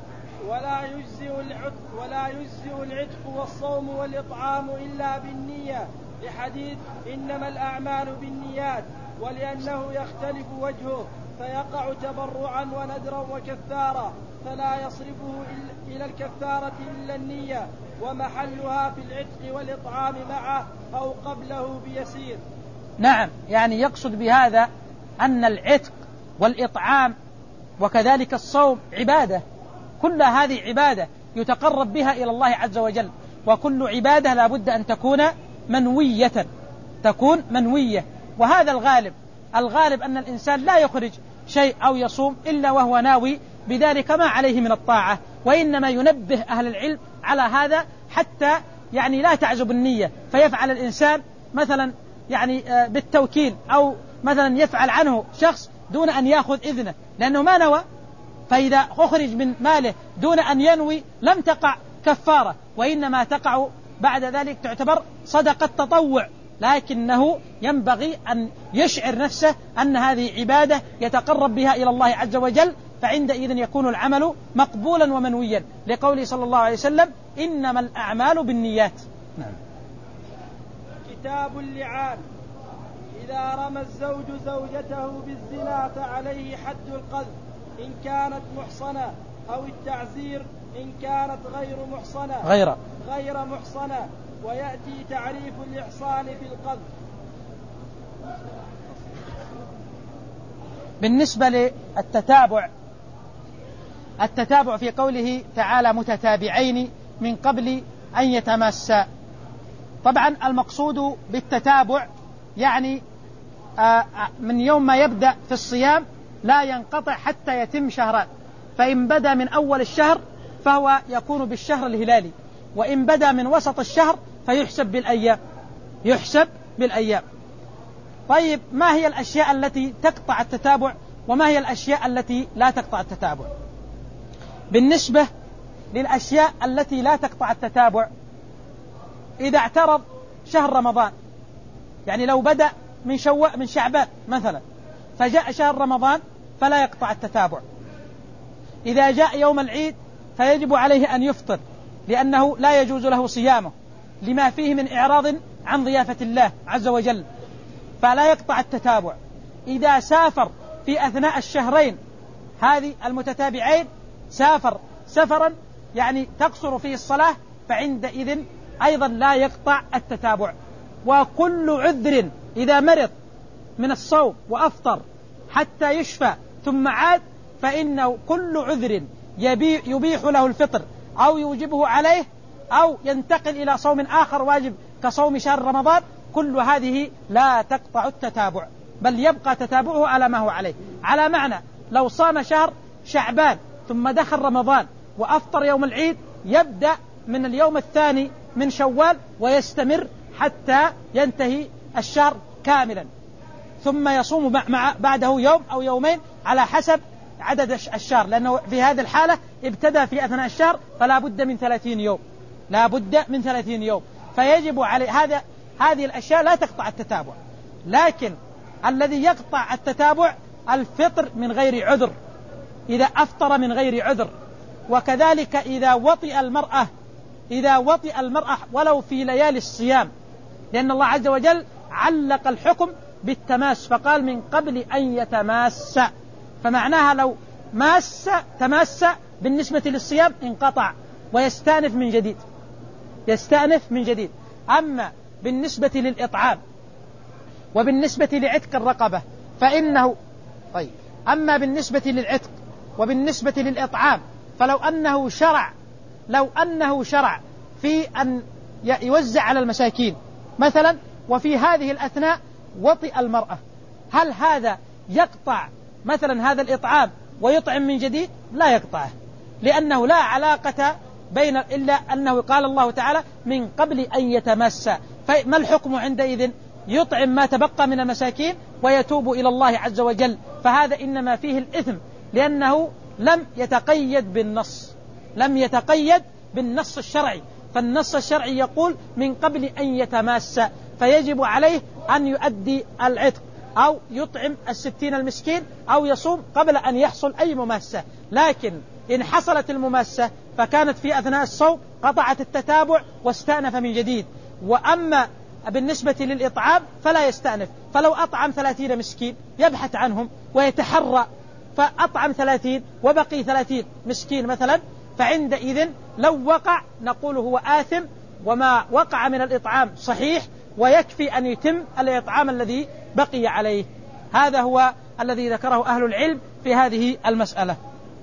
ولا يجزئ العتق والصوم والإطعام إلا بالنية، لحديث إنما الأعمال بالنيات، ولأنه يختلف وجهه فيقع تبرعا وندرا وكفارة، فلا يصرفه إلى الكفارة إلا النية، ومحلها في العتق والإطعام معه أو قبله بيسير. نعم، يعني يقصد بهذا أن العتق والإطعام وكذلك الصوم عبادة، كل هذه عبادة يتقرب بها إلى الله عز وجل، وكل عبادة لا بد أن تكون منوية. وهذا الغالب أن الإنسان لا يخرج شيء أو يصوم إلا وهو ناوي بذلك ما عليه من الطاعة، وإنما ينبه أهل العلم على هذا حتى يعني لا تعزب النية، فيفعل الإنسان مثلا يعني بالتوكيل، أو مثلا يفعل عنه شخص دون أن يأخذ إذنه لأنه ما نوى، فإذا أخرج من ماله دون أن ينوي لم تقع كفارة، وإنما تقع بعد ذلك تعتبر صدقة تطوع، لكنه ينبغي أن يشعر نفسه أن هذه عبادة يتقرب بها إلى الله عز وجل، فعندئذ يكون العمل مقبولا ومنويا، لقوله صلى الله عليه وسلم إنما الأعمال بالنيات. نعم. كتاب اللعان: إذا رمى الزوج زوجته بالزنا فعليه حد القذف إن كانت محصنة، أو التعزير إن كانت غير محصنة، ويأتي تعريف الإحصان في القذف. بالنسبة للتتابع في قوله تعالى متتابعين من قبل أن يتماسا، طبعا المقصود بالتتابع يعني من يوم ما يبدأ في الصيام لا ينقطع حتى يتم شهران، فإن بدأ من أول الشهر فهو يكون بالشهر الهلالي، وإن بدأ من وسط الشهر فيحسب بالأيام. طيب، ما هي الأشياء التي تقطع التتابع وما هي الأشياء التي لا تقطع التتابع؟ بالنسبة للأشياء التي لا تقطع التتابع، إذا اعترض شهر رمضان، يعني لو بدأ من شعبان مثلا فجاء شهر رمضان فلا يقطع التتابع. إذا جاء يوم العيد فيجب عليه أن يفطر، لأنه لا يجوز له صيامه لما فيه من إعراض عن ضيافة الله عز وجل، فلا يقطع التتابع. إذا سافر في أثناء الشهرين هذه المتتابعين، سافر سفرا يعني تقصر فيه الصلاة، فعندئذ أيضا لا يقطع التتابع. وكل عذر إذا مرض من الصوم وأفطر حتى يشفى ثم عاد، فإنه كل عذر يبيح له الفطر أو يوجبه عليه أو ينتقل إلى صوم آخر واجب كصوم شهر رمضان، كل هذه لا تقطع التتابع، بل يبقى تتابعه على ما هو عليه. على معنى لو صام شهر شعبان ثم دخل رمضان وأفطر يوم العيد، يبدأ من اليوم الثاني من شوال ويستمر حتى ينتهي الشهر كاملا، ثم يصوم بعده يوم أو يومين على حسب عدد الشهر، لأنه في هذه الحالة ابتدى في أثناء الشهر فلا بد من 30 يوم، فيجب عليه هذه الأشياء لا تقطع التتابع. لكن الذي يقطع التتابع الفطر من غير عذر، إذا أفطر من غير عذر، وكذلك إذا وطئ المرأة ولو في ليالي الصيام، لأن الله عز وجل علق الحكم بالتماس فقال من قبل أن يتماس، فمعناها لو تماس بالنسبة للصيام انقطع ويستأنف من جديد. أما بالنسبة للإطعام وبالنسبة لعتق الرقبة فإنه أما بالنسبة للعتق وبالنسبة للإطعام فلو أنه شرع في أن يوزع على المساكين مثلا، وفي هذه الأثناء وطئ المرأة، هل هذا يقطع مثلا هذا الإطعام ويطعم من جديد؟ لا يقطعه، لأنه لا علاقة إلا أنه قال الله تعالى من قبل أن يتمسى. فما الحكم عندئذ؟ يطعم ما تبقى من المساكين ويتوب إلى الله عز وجل. فهذا إنما فيه الإثم لأنه لم يتقيد بالنص، لم يتقيد بالنص الشرعي. فالنص الشرعي يقول من قبل أن يتماسى، فيجب عليه أن يؤدي العتق أو يطعم 60 المسكين أو يصوم قبل أن يحصل أي مماسة. لكن إن حصلت المماسة فكانت في أثناء الصوم قطعت التتابع واستأنف من جديد. وأما بالنسبة للإطعام فلا يستأنف، فلو أطعم 30 مسكين يبحث عنهم ويتحرى، فأطعم 30 وبقي 30 مسكين مثلا، فعندئذ لو وقع نقول هو آثم، وما وقع من الإطعام صحيح ويكفي أن يتم الإطعام الذي بقي عليه. هذا هو الذي ذكره أهل العلم في هذه المسألة.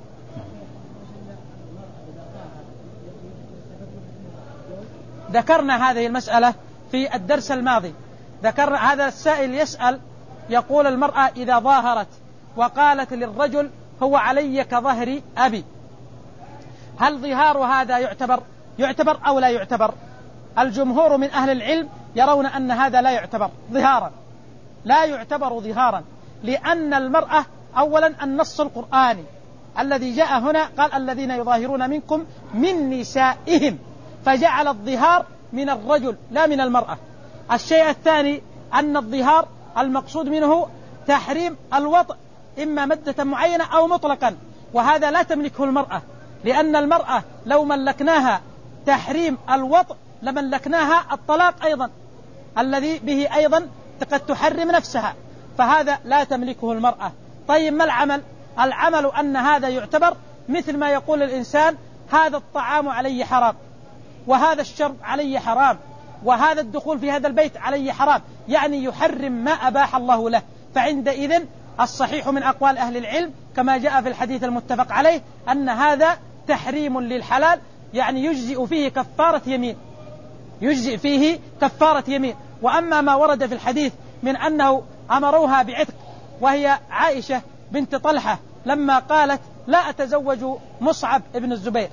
ذكرنا هذه المسألة في الدرس الماضي. ذكر هذا السائل يسأل يقول المرأة إذا ظاهرت وقالت للرجل هو علي كظهر أبي، هل ظهار هذا يعتبر أو لا يعتبر؟ الجمهور من أهل العلم يرون أن هذا لا يعتبر ظهارا، لا يعتبر ظهارا، لأن المرأة أولا النص القرآني الذي جاء هنا قال الذين يظاهرون منكم من نسائهم، فجعل الظهار من الرجل لا من المرأة. الشيء الثاني أن الظهار المقصود منه تحريم الوطء إما مدة معينة أو مطلقا، وهذا لا تملكه المرأة، لأن المرأة لو ملكناها تحريم الوطء لملكناها الطلاق أيضا الذي به أيضا قد تحرم نفسها، فهذا لا تملكه المرأة. طيب ما العمل؟ العمل أن هذا يعتبر مثل ما يقول الإنسان هذا الطعام علي حرام، وهذا الشرب علي حرام، وهذا الدخول في هذا البيت علي حرام، يعني يحرم ما أباح الله له. فعندئذ الصحيح من أقوال أهل العلم كما جاء في الحديث المتفق عليه أن هذا تحريم للحلال، يعني يجزئ فيه كفارة يمين، يجزئ فيه كفارة يمين. وأما ما ورد في الحديث من أنه أمروها بعتق، وهي عائشة بنت طلحة لما قالت لا أتزوج مصعب ابن الزبير،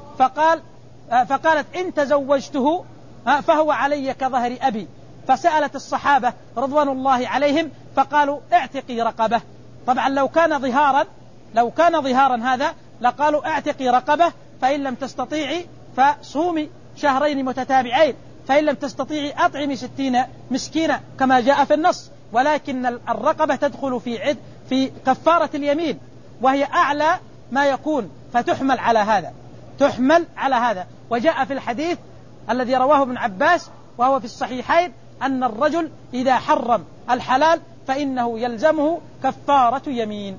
فقالت إن تزوجته فهو علي كظهر أبي، فسألت الصحابة رضوان الله عليهم فقالوا اعتقي رقبة. طبعا لو كان ظهارا هذا لقالوا اعتقي رقبة، فإن لم تستطيعي فصومي شهرين متتابعين، فإن لم تستطيعي أطعمي 60 مسكينة كما جاء في النص. ولكن الرقبة تدخل في كفارة اليمين، وهي أعلى ما يكون، فتحمل على هذا. وجاء في الحديث الذي رواه ابن عباس وهو في الصحيحين أن الرجل إذا حرم الحلال فإنه يلزمه كفارة يمين.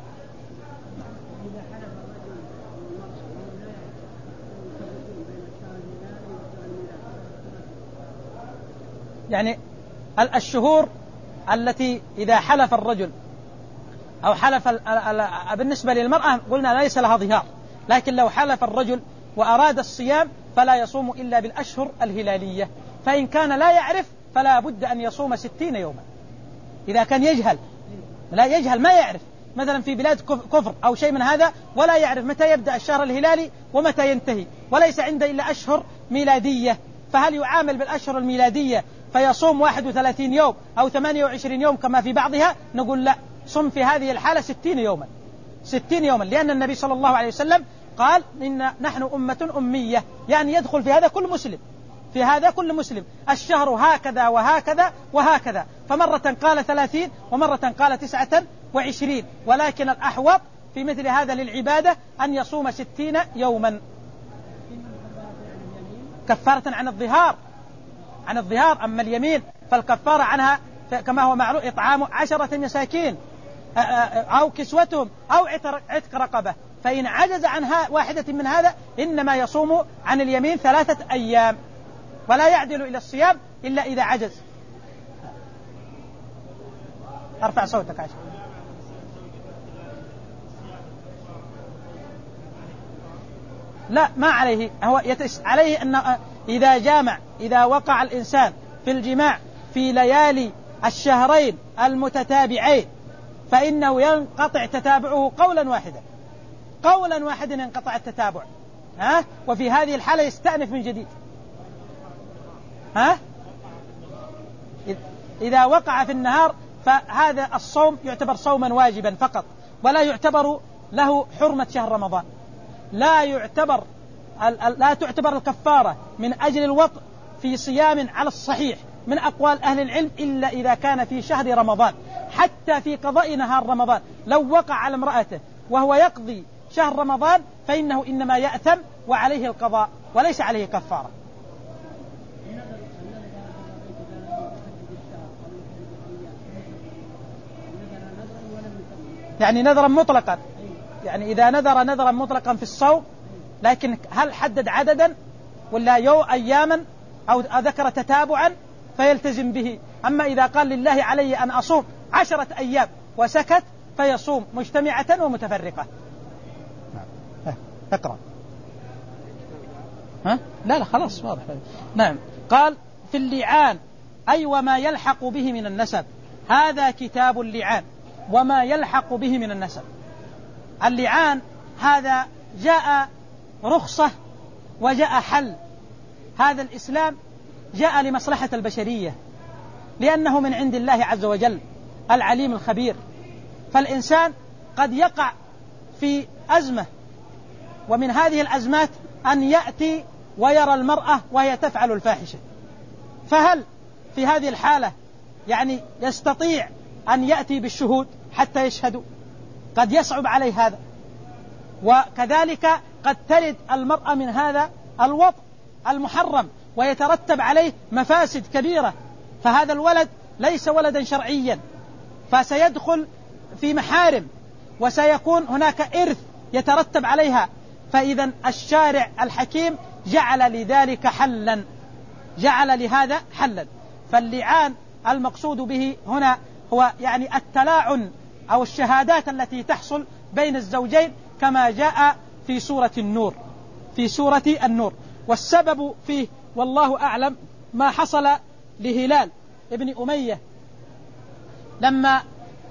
يعني الشهور التي إذا حلف الرجل أو حلف بالنسبة للمرأة قلنا ليس لها ظهار، لكن لو حلف الرجل وأراد الصيام فلا يصوم إلا بالأشهر الهلالية، فإن كان لا يعرف فلا بد أن يصوم 60 يوما. إذا كان يجهل ما يعرف، مثلا في بلاد كفر أو شيء من هذا ولا يعرف متى يبدأ الشهر الهلالي ومتى ينتهي، وليس عنده إلا أشهر ميلادية، فهل يعامل بالأشهر الميلادية فيصوم 31 يوم أو 28 يوم كما في بعضها؟ نقول لا، صم في هذه الحالة 60 يوما، لأن النبي صلى الله عليه وسلم قال إن نحن أمة أمية، يعني يدخل في هذا كل مسلم، الشهر هكذا وهكذا وهكذا، فمرة قال 30 ومرة قال 29، ولكن الأحوط في مثل هذا للعبادة أن يصوم 60 يوما كفارة عن الظهار. أما اليمين فالكفارة عنها كما هو معروف إطعام 10 مساكين أو كسوتهم أو عتق رقبة، فإن عجز عن واحدة من هذا إنما يصوم عن اليمين 3 أيام، ولا يعدل إلى الصيام إلا إذا عجز. ارفع صوتك عشان. لا، ما عليه، هو عليه أن إذا وقع الإنسان في الجماع في ليالي الشهرين المتتابعين فإنه ينقطع تتابعه قولا واحدا ينقطع التتابع، وفي هذه الحالة يستأنف من جديد. إذا وقع في النهار فهذا الصوم يعتبر صوما واجبا فقط، ولا يعتبر له حرمة شهر رمضان. لا تعتبر الكفارة من أجل الوطء في صيام على الصحيح من أقوال أهل العلم إلا إذا كان في شهر رمضان. حتى في قضاء نهار رمضان لو وقع على امرأته وهو يقضي شهر رمضان فإنه إنما يأثم وعليه القضاء وليس عليه كفارة. يعني نذرا مطلقا، يعني إذا نذر نذرا مطلقا في الصوم، لكن هل حدد عددا ولا أياما أو ذكر تتابعا فيلتزم به. أما إذا قال لله علي أن أصوم 10 أيام وسكت فيصوم مجتمعة ومتفرقة. اقرأ. لا خلاص واضح. نعم. قال في اللعان أي وما يلحق به من النسب. هذا كتاب اللعان وما يلحق به من النسب. اللعان هذا جاء رخصة وجاء حل. هذا الإسلام جاء لمصلحة البشرية لأنه من عند الله عز وجل العليم الخبير. فالإنسان قد يقع في أزمة، ومن هذه الأزمات أن يأتي ويرى المرأة وهي تفعل الفاحشة، فهل في هذه الحالة يعني يستطيع أن يأتي بالشهود حتى يشهدوا؟ قد يصعب عليه هذا. وكذلك قد تلد المرأة من هذا الوطء المحرم ويترتب عليه مفاسد كبيرة، فهذا الولد ليس ولدا شرعيا، فسيدخل في محارم وسيكون هناك إرث يترتب عليها. فإذا الشارع الحكيم جعل لذلك حلا، جعل لهذا حلا. فاللعان المقصود به هنا هو يعني التلاعن أو الشهادات التي تحصل بين الزوجين كما جاء في سورة النور، في سورة النور. والسبب فيه والله أعلم ما حصل لهلال ابن أمية لما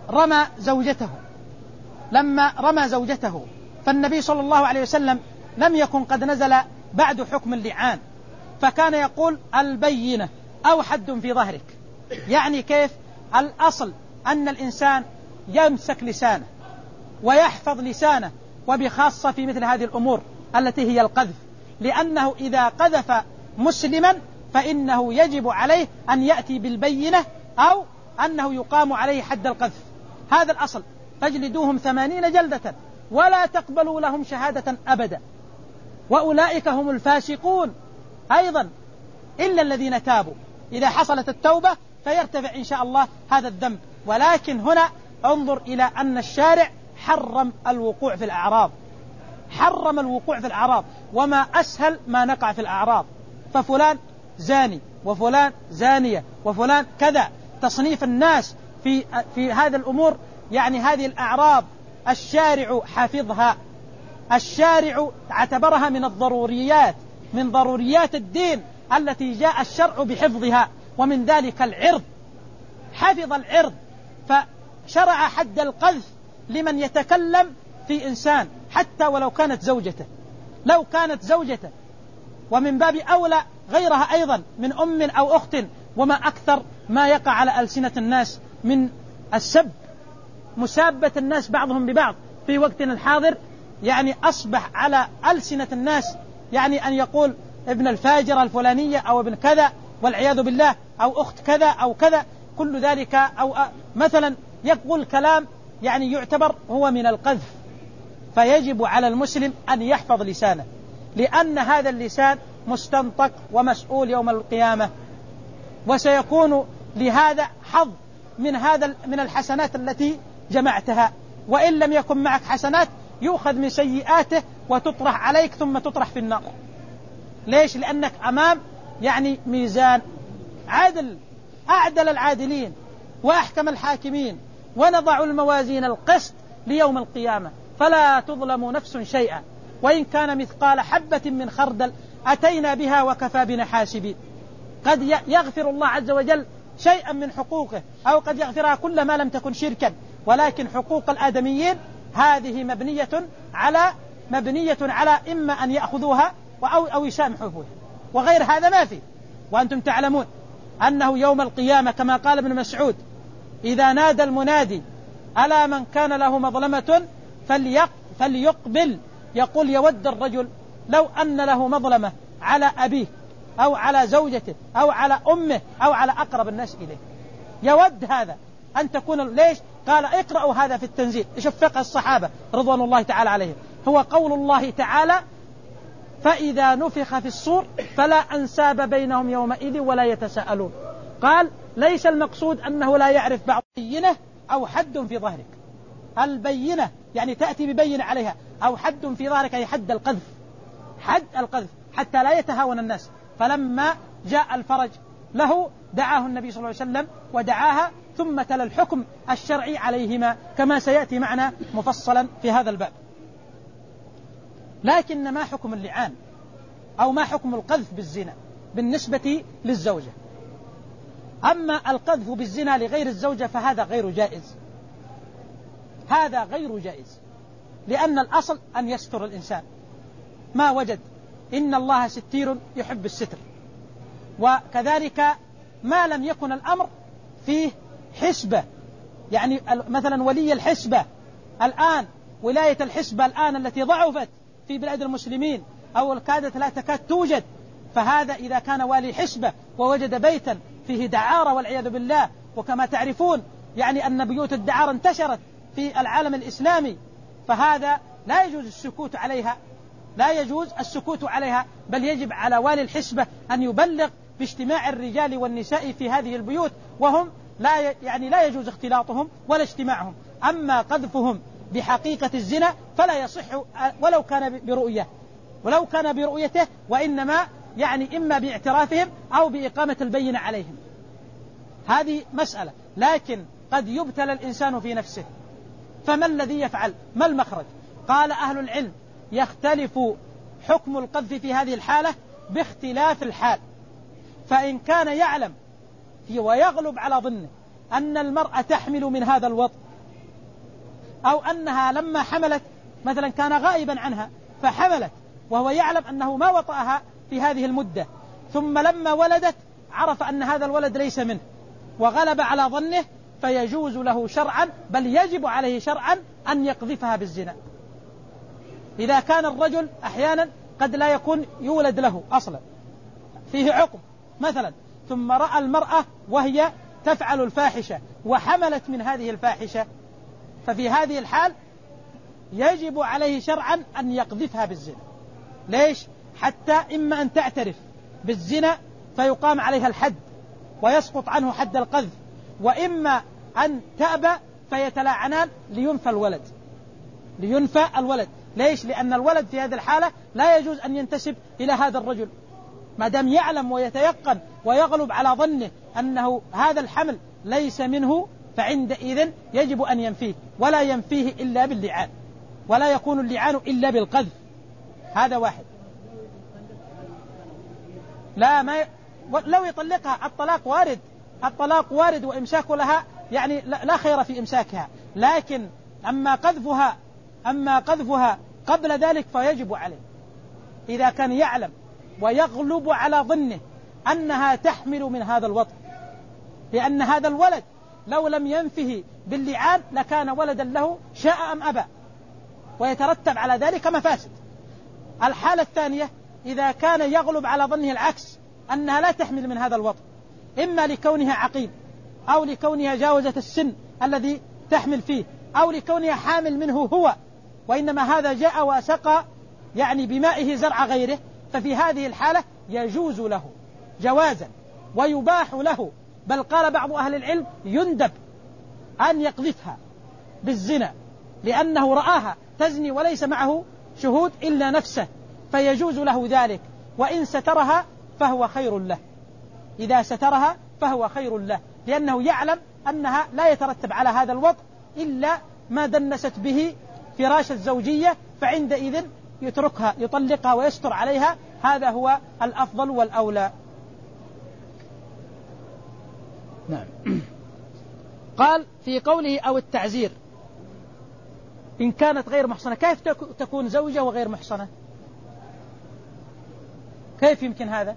رمى زوجته، فالنبي صلى الله عليه وسلم لم يكن قد نزل بعد حكم اللعان، فكان يقول البينة أو حد في ظهرك. يعني كيف؟ الأصل أن الإنسان يمسك لسانه ويحفظ لسانه، وبخاصة في مثل هذه الأمور التي هي القذف، لأنه إذا قذف مسلما فإنه يجب عليه أن يأتي بالبينة أو أنه يقام عليه حد القذف. هذا الأصل. فاجلدوهم 80 جلدة ولا تقبلوا لهم شهادة أبدا وأولئك هم الفاسقون أيضا إلا الذين تابوا. إذا حصلت التوبة فيرتفع إن شاء الله هذا الذنب. ولكن هنا انظر إلى أن الشارع حرم الوقوع في الأعراض، حرم الوقوع في الأعراض، وما أسهل ما نقع في الأعراض. ففلان زاني وفلان زانية وفلان كذا، تصنيف الناس في هذا الأمور. يعني هذه الأعراض الشارع حافظها، الشارع اعتبرها من الضروريات، من ضروريات الدين التي جاء الشرع بحفظها، ومن ذلك العرض، حفظ العرض، فشرع حد القذف لمن يتكلم في إنسان حتى ولو كانت زوجته، لو كانت زوجته، ومن باب أولى غيرها أيضا من أم أو أخت. وما أكثر ما يقع على ألسنة الناس من السب، مسابة الناس بعضهم ببعض في وقتنا الحاضر. يعني أصبح على ألسنة الناس يعني أن يقول ابن الفاجرة الفلانية أو ابن كذا والعياذ بالله، أو أخت كذا أو كذا، كل ذلك، أو مثلا يقول كلام يعني يعتبر هو من القذف. فيجب على المسلم أن يحفظ لسانه، لأن هذا اللسان مستنطق ومسؤول يوم القيامة، وسيكون لهذا حظ من الحسنات التي جمعتها. وإن لم يكن معك حسنات يؤخذ من سيئاته وتطرح عليك ثم تطرح في النار. ليش؟ لأنك أمام يعني ميزان عادل، أعدل العادلين وأحكم الحاكمين، ونضع الموازين القسط ليوم القيامة فلا تظلم نفس شيئا وإن كان مثقال حبة من خردل أتينا بها وكفى بنا حاسبين. قد يغفر الله عز وجل شيئا من حقوقه، أو قد يغفرها كل ما لم تكن شركا، ولكن حقوق الآدميين هذه مبنية على مبنية على إما أن يأخذوها أو يسامحوا فيها، وغير هذا ما في. وأنتم تعلمون أنه يوم القيامة كما قال ابن مسعود: إذا نادى المنادي ألا من كان له مظلمة فليقبل، يقول: يود الرجل لو أن له مظلمة على أبيه أو على زوجته أو على أمه أو على أقرب الناس إليه، يود هذا أن تكون. ليش؟ قال: اقرأوا هذا في التنزيل. شوف فقه الصحابة رضوان الله تعالى عليهم، هو قول الله تعالى: فإذا نفخ في الصور فلا أنساب بينهم يومئذ ولا يتساءلون. قال: ليس المقصود أنه لا يعرف بعض بينة أو حد في ظهرك. البينة يعني تأتي ببين عليها، أو حد في ظهرك أي حد القذف، حد القذف حتى لا يتهاون الناس. فلما جاء الفرج له دعاه النبي صلى الله عليه وسلم ودعاها، ثم تلا الحكم الشرعي عليهما كما سيأتي معنا مفصلا في هذا الباب. لكن ما حكم اللعان أو ما حكم القذف بالزنا بالنسبة للزوجة؟ أما القذف بالزنا لغير الزوجة فهذا غير جائز، هذا غير جائز، لأن الأصل أن يستر الإنسان ما وجد. إن الله ستير يحب الستر. وكذلك ما لم يكن الأمر فيه حسبة، يعني مثلا ولي الحسبة الآن، ولاية الحسبة الآن التي ضعفت في بلاد المسلمين أو كادت لا تكاد توجد، فهذا إذا كان والي حسبة ووجد بيتا فيه دعارة والعياذ بالله، وكما تعرفون يعني أن بيوت الدعارة انتشرت في العالم الإسلامي، فهذا لا يجوز السكوت عليها، لا يجوز السكوت عليها، بل يجب على والي الحسبة أن يبلغ باجتماع الرجال والنساء في هذه البيوت، وهم لا يجوز اختلاطهم ولا اجتماعهم. أما قذفهم بحقيقة الزنا فلا يصح ولو كان برؤيته، وإنما يعني إما باعترافهم أو بإقامة البينة عليهم. هذه مسألة. لكن قد يبتلى الإنسان في نفسه، فما الذي يفعل؟ ما المخرج؟ قال أهل العلم: يختلف حكم القذف في هذه الحالة باختلاف الحال. فإن كان يعلم ويغلب على ظنه أن المرأة تحمل من هذا الوطء، أو أنها لما حملت مثلا كان غائبا عنها فحملت وهو يعلم أنه ما وطأها في هذه المدة، ثم لما ولدت عرف أن هذا الولد ليس منه وغلب على ظنه، فيجوز له شرعا، بل يجب عليه شرعا أن يقذفها بالزنا. إذا كان الرجل أحيانا قد لا يكون يولد له أصلا، فيه عقم مثلا، ثم رأى المرأة وهي تفعل الفاحشة وحملت من هذه الفاحشة، ففي هذه الحال يجب عليه شرعا أن يقذفها بالزنا. ليش؟ حتى إما أن تعترف بالزنا فيقام عليها الحد ويسقط عنه حد القذف، وإما أن تأبى فيتلاعنان لينفى الولد. ليش؟ لأن الولد في هذه الحالة لا يجوز أن ينتسب إلى هذا الرجل، ما دام يعلم ويتيقن ويغلب على ظنه أنه هذا الحمل ليس منه، فعندئذ يجب أن ينفيه، ولا ينفيه إلا باللعان، ولا يكون اللعان إلا بالقذف. هذا واحد. لو يطلقها الطلاق وارد وإمساك لها يعني لا خير في إمساكها، لكن أما قذفها قبل ذلك فيجب عليه إذا كان يعلم ويغلب على ظنه أنها تحمل من هذا الوطء، لأن هذا الولد لو لم ينفه باللعان لكان ولدا له شاء أم أبى، ويترتب على ذلك مفاسد. الحالة الثانية إذا كان يغلب على ظنه العكس، أنها لا تحمل من هذا الوطء، إما لكونها عقيم أو لكونها جاوزت السن الذي تحمل فيه، أو لكونها حامل منه هو، وإنما هذا جاء وسقى يعني بمائه زرع غيره، ففي هذه الحالة يجوز له جوازا ويباح له، بل قال بعض أهل العلم يندب أن يقذفها بالزنا، لأنه رآها تزني وليس معه شهود إلا نفسه، فيجوز له ذلك. وإن سترها فهو خير له، إذا سترها فهو خير له، لأنه يعلم أنها لا يترتب على هذا الوطء إلا ما دنست به فراش الزوجية، فعندئذ يتركها يطلقها ويستر عليها، هذا هو الأفضل والأولى. نعم. قال في قوله أو التعزير، إن كانت غير محصنة كيف تكون زوجة وغير محصنة؟ كيف يمكن هذا؟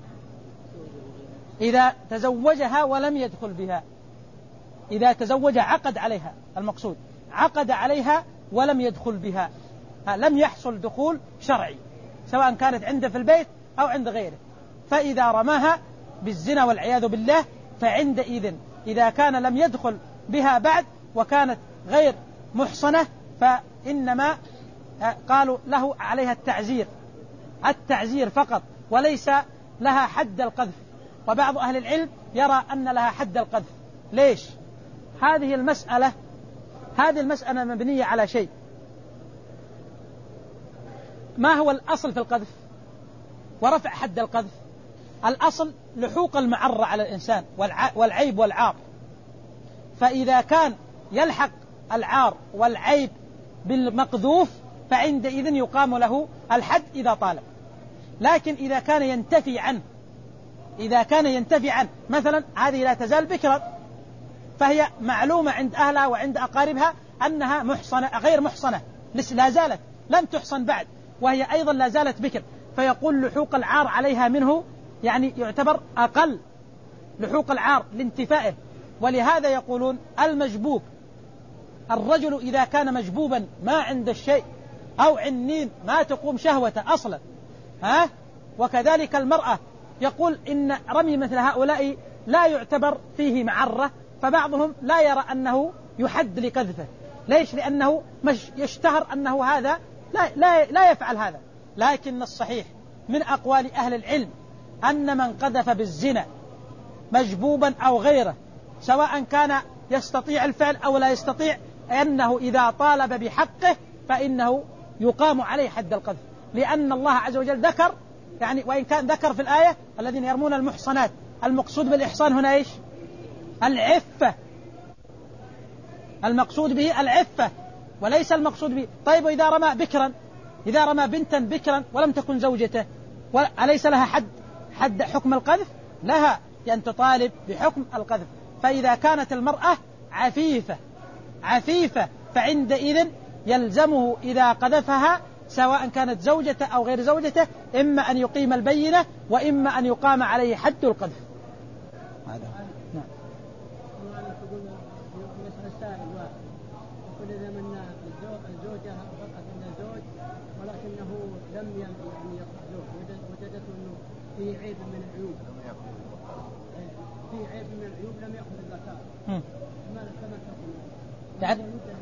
إذا تزوجها ولم يدخل بها، إذا تزوج عقد عليها، المقصود عقد عليها ولم يدخل بها، لم يحصل دخول شرعي سواء كانت عنده في البيت أو عند غيره، فإذا رماها بالزنا والعياذ بالله فعندئذ إذا كان لم يدخل بها بعد وكانت غير محصنة فإنما قالوا له عليها التعزير فقط وليس لها حد القذف. وبعض أهل العلم يرى أن لها حد القذف. ليش؟ هذه المسألة مبنية على شيء. ما هو الأصل في القذف ورفع حد القذف؟ الأصل لحوق المعرة على الإنسان والعيب والعار، فإذا كان يلحق العار والعيب بالمقذوف فعندئذ يقام له الحد إذا طالب. لكن إذا كان ينتفي عنه مثلا هذه لا تزال بكرا، فهي معلومة عند أهلها وعند أقاربها أنها محصنة غير محصنة، لا زالت لم تحصن بعد وهي أيضا لا زالت بكر، فيقول لحوق العار عليها منه يعني يعتبر أقل لحوق العار لانتفائه. ولهذا يقولون المجبوب، الرجل إذا كان مجبوبا ما عند الشيء أو عنين ما تقوم شهوته أصلا، وكذلك المرأة، يقول إن رمي مثل هؤلاء لا يعتبر فيه معرة، فبعضهم لا يرى أنه يحد لقذفه. ليش؟ لأنه يشتهر أنه هذا لا يفعل هذا. لكن الصحيح من أقوال أهل العلم أن من قذف بالزنا مجبوبا أو غيره سواء كان يستطيع الفعل أو لا يستطيع، أنه إذا طالب بحقه فإنه يقام عليه حد القذف، لأن الله عز وجل ذكر، يعني وإن كان ذكر في الآية الذين يرمون المحصنات، المقصود بالإحصان هنا إيش؟ العفة، المقصود به العفة وليس المقصود به. طيب وإذا رمى بكرا، إذا رمى بنتا بكرا ولم تكن زوجته، أليس لها حد حكم القذف؟ لها، أن تطالب بحكم القذف. فإذا كانت المرأة عفيفة فعندئذ يلزمه إذا قذفها سواء كانت زوجته أو غير زوجته إما أن يقيم البينة وإما أن يقام عليه حد القذف. هذا نعم. الزوجة فقط من الزوج ولكنه لم يعني يصح له، وجدته أنه فيه عيب من العيوب، لم يأخذ الزكاة. ما تقول يعني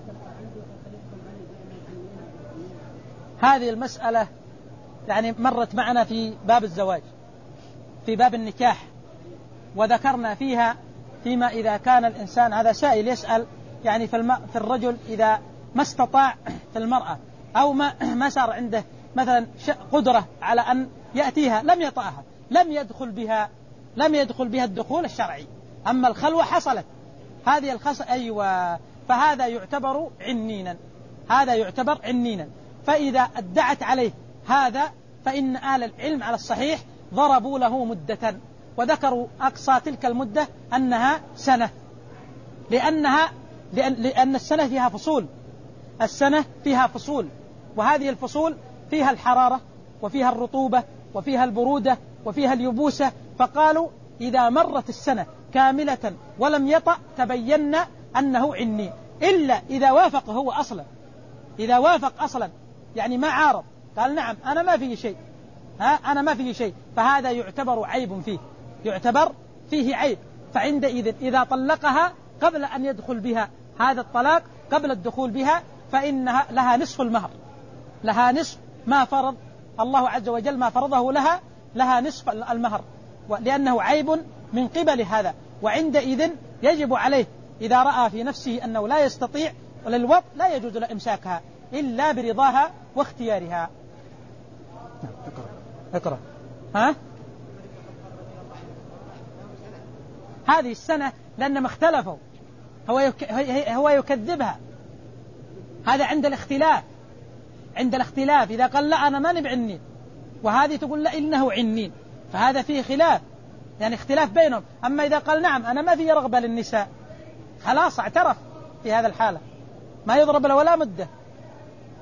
هذه المسألة يعني مرت معنا في باب الزواج، في باب النكاح، وذكرنا فيها فيما إذا كان الإنسان، هذا سائل يسأل يعني في الرجل إذا ما استطاع في المرأة أو ما صار عنده مثلا قدرة على أن يأتيها، لم يطأها، لم يدخل بها الدخول الشرعي، أما الخلوة حصلت، هذه أيوة، فهذا يعتبر عنينا، فإذا ادعت عليه هذا فإن أهل العلم على الصحيح ضربوا له مدة، وذكروا أقصى تلك المدة أنها سنة، لأن السنة فيها فصول، وهذه الفصول فيها الحرارة وفيها الرطوبة وفيها البرودة وفيها اليبوسة، فقالوا إذا مرت السنة كاملة ولم يطأ تبين أنه عني، إلا إذا وافق هو أصلا، إذا وافق أصلا يعني ما عارض، قال نعم أنا ما فيه شيء، فهذا يعتبر عيب فيه، يعتبر فيه عيب. فعندئذ إذا طلقها قبل أن يدخل بها، هذا الطلاق قبل الدخول بها، فإنها لها نصف المهر، لها نصف ما فرض الله عز وجل، ما فرضه لها نصف المهر، لأنه عيب من قبل هذا. وعندئذ يجب عليه إذا رأى في نفسه أنه لا يستطيع للوطء لا يجوز له إمساكها إلا برضاها واختيارها. اقرأ. هذه السنة لأنهم اختلفوا، هو يكذبها، هذا عند الاختلاف، إذا قال لا أنا ما نبعني وهذه تقول لا إنه عنين، فهذا فيه خلاف، يعني اختلاف بينهم. أما إذا قال نعم أنا ما في رغبة للنساء، خلاص اعترف في هذا الحالة، ما يضرب له ولا مدة،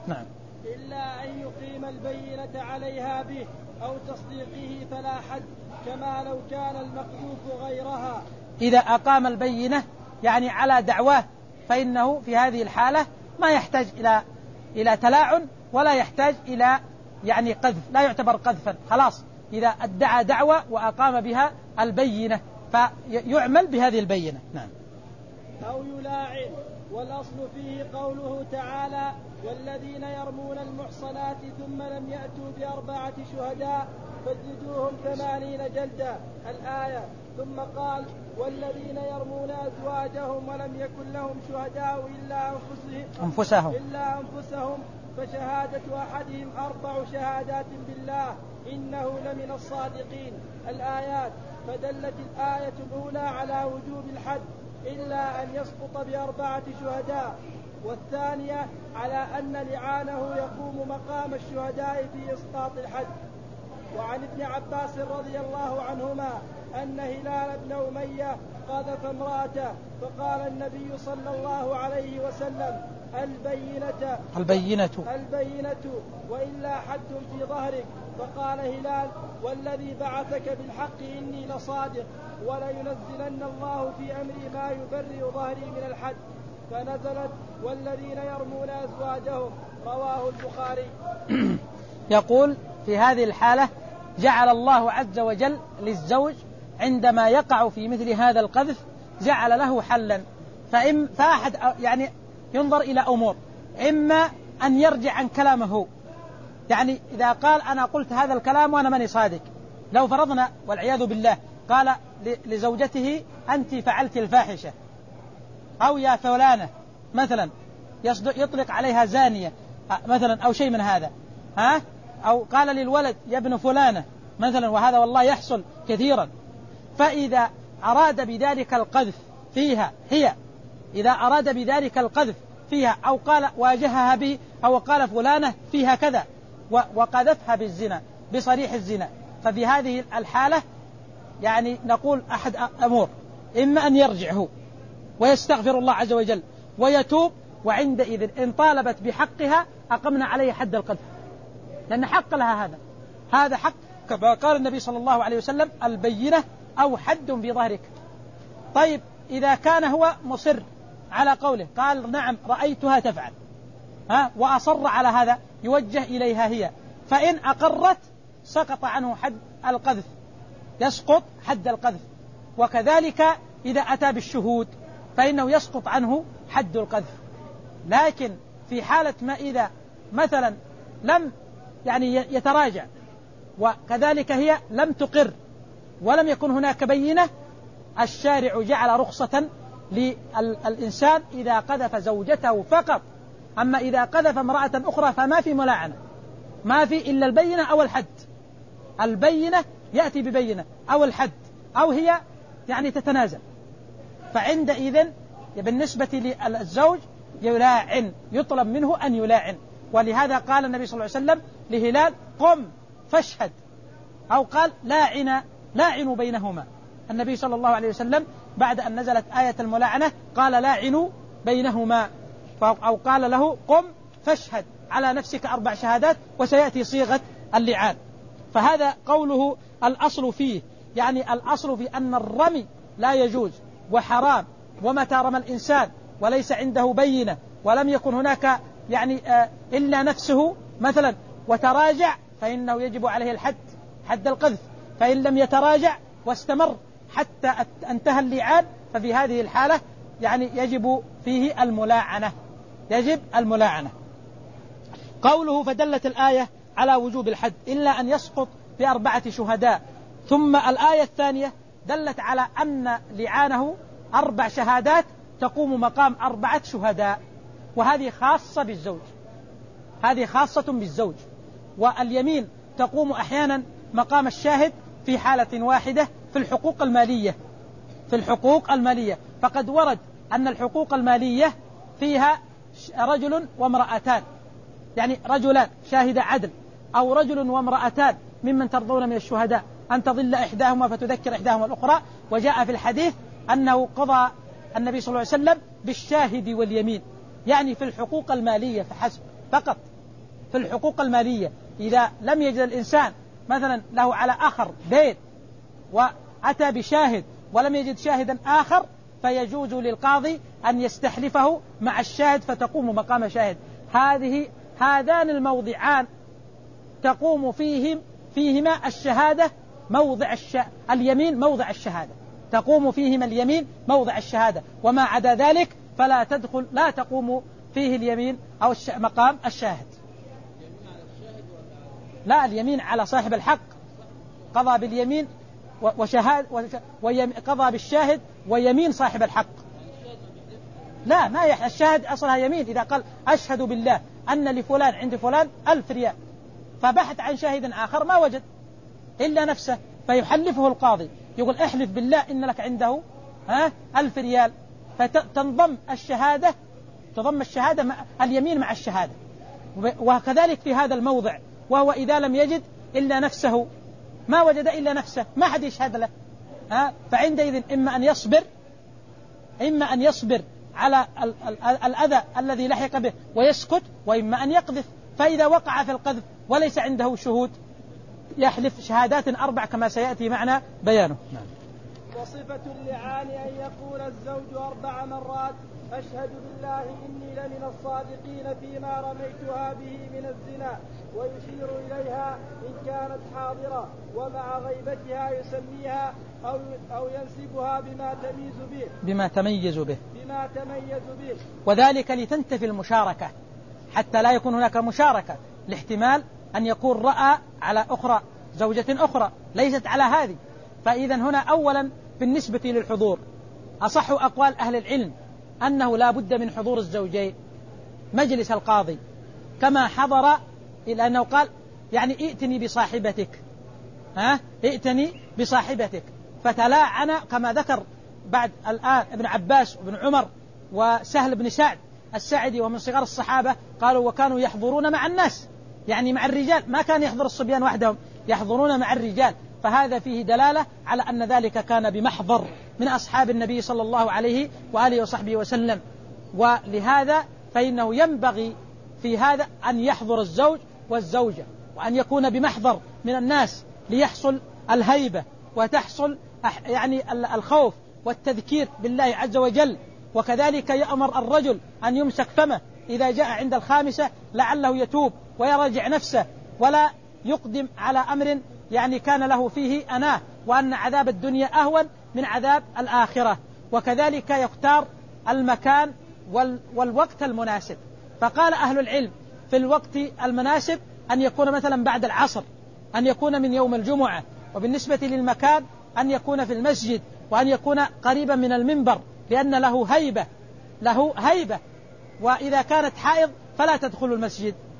نعم. إلا أن يقيم البينة عليها به أو تصديقه فلا حد، كما لو كان المقذوف غيرها. إذا أقام البينة يعني على دعواه فإنه في هذه الحالة ما يحتاج إلى تلاعن ولا يحتاج إلى يعني قذف، لا يعتبر قذفا، خلاص إذا ادعى دعوة وأقام بها البينة فيعمل بهذه البينة. نعم. أو يلاعن. والأصل فيه قوله تعالى: والذين يرمون المحصنات ثم لم يأتوا بأربعة شهداء فاجلدوهم 80 جلدة الآية. ثم قال: والذين يرمون أزواجهم ولم يكن لهم شهداء إلا أنفسهم فشهادة أحدهم 4 شهادات بالله إنه لمن الصادقين الآيات. فدلت الآية الأولى على وجوب الحد إلا أن يسقط ب4 شهداء، والثانية على أن لعانه يقوم مقام الشهداء في إسقاط الحد. وعن ابن عباس رضي الله عنهما أن هلال بن أمية قذف امرأته فقال النبي صلى الله عليه وسلم: البينة وإلا حد في ظهرك. فقال هلال: والذي بعثك بالحق إني لصادق ولينزلن الله في أمري ما يبرئ ظهري من الحد. فنزلت: والذين يرمون أزواجهم. رواه البخاري. يقول: في هذه الحالة جعل الله عز وجل للزوج عندما يقع في مثل هذا القذف جعل له حلا. فأحد يعني ينظر إلى أمور: إما أن يرجع عن كلامه، يعني إذا قال أنا قلت هذا الكلام وأنا ماني صادق، لو فرضنا والعياذ بالله قال لزوجته أنت فعلت الفاحشة، أو يا فلانة مثلا، يطلق عليها زانية مثلا أو شيء من هذا، أو قال للولد يا ابن فلانة مثلا، وهذا والله يحصل كثيرا. فإذا أراد بذلك القذف فيها إذا أراد بذلك القذف فيها أو قال واجهها به أو قال فلانة فيها كذا وقذفها بالزنا بصريح الزنا، ففي هذه الحالة يعني نقول أحد أمور: إما أن يرجع هو ويستغفر الله عز وجل ويتوب، وعندئذ إن طالبت بحقها أقمنا عليه حد القذف، لأن حق لها هذا حق، كما قال النبي صلى الله عليه وسلم: البينة أو حد في ظهرك. طيب إذا كان هو مصر على قوله، قال نعم رأيتها تفعل، وأصر على هذا، يوجه إليها هي، فإن أقرت سقط عنه حد القذف، يسقط حد القذف. وكذلك إذا أتى بالشهود فإنه يسقط عنه حد القذف. لكن في حالة ما إذا مثلا لم يعني يتراجع، وكذلك هي لم تقر ولم يكن هناك بينة، الشارع جعل رخصة للإنسان إذا قذف زوجته فقط. أما إذا قذف امرأة أخرى فما في ملاعنة، ما في إلا البينة أو الحد. البينة يأتي ببينة أو الحد، أو هي يعني تتنازل. فعندئذ بالنسبة للزوج يلاعن، يطلب منه أن يلاعن. ولهذا قال النبي صلى الله عليه وسلم لهلال: قم فاشهد، أو قال لاعنوا بينهما. النبي صلى الله عليه وسلم بعد أن نزلت آية الملاعنة قال: لاعنوا بينهما، أو قال له: قم فاشهد على نفسك 4 شهادات، وسيأتي صيغة اللعان. فهذا قوله الأصل فيه، يعني الأصل في أن الرمي لا يجوز وحرام. ومتى رمى الإنسان وليس عنده بينة ولم يكن هناك يعني إلا نفسه مثلا وتراجع، فإنه يجب عليه الحد، حد القذف. فإن لم يتراجع واستمر حتى انتهى اللعان، ففي هذه الحالة يعني يجب فيه الملاعنة، يجب الملاعنة. قوله: فدلت الآية على وجوب الحد إلا أن يسقط ب4 شهداء. ثم الآية الثانية دلت على أن لعانه 4 شهادات تقوم مقام 4 شهداء، وهذه خاصة بالزوج، هذه خاصة بالزوج. واليمين تقوم أحيانا مقام الشاهد في حالة واحدة في الحقوق المالية، في الحقوق المالية. فقد ورد أن الحقوق المالية فيها رجل وامرأتان، يعني رجلان شاهد عدل، أو رجل وامرأتان ممن ترضون من الشهداء أن تضل إحداهما فتذكر إحداهما الأخرى. وجاء في الحديث أنه قضى النبي صلى الله عليه وسلم بالشاهد واليمين، يعني في الحقوق المالية فحسب فقط، في الحقوق المالية. إذا لم يجد الإنسان مثلا له على آخر دين وأتى بشاهد ولم يجد شاهدا آخر، فيجوز للقاضي أن يستحلفه مع الشاهد فتقوم مقام شاهد. هذان الموضعان تقوم فيهما الشهادة موضع اليمين موضع الشهادة، تقوم فيهما اليمين موضع الشهادة، وما عدا ذلك لا تقوم فيه اليمين أو مقام الشاهد. لا، اليمين على صاحب الحق، قضى باليمين قضى بالشاهد ويمين صاحب الحق. لا، ما الشاهد أصلها يمين. إذا قال أشهد بالله أن لفلان عند فلان 1000 ريال، فبحث عن شاهد آخر ما وجد إلا نفسه، فيحلفه القاضي يقول احلف بالله إن لك عنده 1000 ريال، فتنضم الشهادة، تضم الشهادة اليمين مع الشهادة. وكذلك في هذا الموضع، وهو إذا لم يجد إلا نفسه، ما وجد إلا نفسه، ما حد يشهد له، فعندئذ إما أن يصبر على الأذى الذي لحق به ويسكت، وإما أن يقذف. فإذا وقع في القذف وليس عنده شهود يحلف شهادات 4 كما سيأتي معنا بيانه. وصفة اللعان أن يقول الزوج 4 مرات أشهد بالله إني لمن الصادقين فيما رميتها به من الزنا، ويشير إليها إن كانت حاضرة، ومع غيبتها يسميها أو ينسبها بما تميز به. وذلك لتنتفي المشاركة، حتى لا يكون هناك مشاركة، لاحتمال أن يكون رأى على أخرى زوجة أخرى ليست على هذه. فإذا هنا أولا بالنسبة للحضور، أصح أقوال أهل العلم أنه لا بد من حضور الزوجين مجلس القاضي كما حضر، إلى أنه قال يعني ائتني بصاحبتك، ائتني بصاحبتك، فتلاعن كما ذكر بعد الآن ابن عباس وابن عمر وسهل بن سعد الساعدي ومن صغار الصحابة، قالوا وكانوا يحضرون مع الناس، يعني مع الرجال، ما كان يحضر الصبيان وحدهم، يحضرون مع الرجال. فهذا فيه دلالة على أن ذلك كان بمحضر من أصحاب النبي صلى الله عليه وآله وصحبه وسلم. ولهذا فإنه ينبغي في هذا أن يحضر الزوج والزوجة، وأن يكون بمحضر من الناس ليحصل الهيبة وتحصل يعني الخوف والتذكير بالله عز وجل. وكذلك يأمر الرجل أن يمسك فمه إذا جاء عند 5 لعله يتوب ويراجع نفسه، ولا يقدم على أمر يعني كان له فيه أناه، وأن عذاب الدنيا أهون من عذاب الآخرة. وكذلك يختار المكان والوقت المناسب. فقال أهل العلم في الوقت المناسب أن يكون مثلا بعد العصر، أن يكون من يوم الجمعة، وبالنسبة للمكان أن يكون في المسجد، وأن يكون قريبا من المنبر، لأن له هيبة. وإذا كانت حائض فلا تدخل المسجد،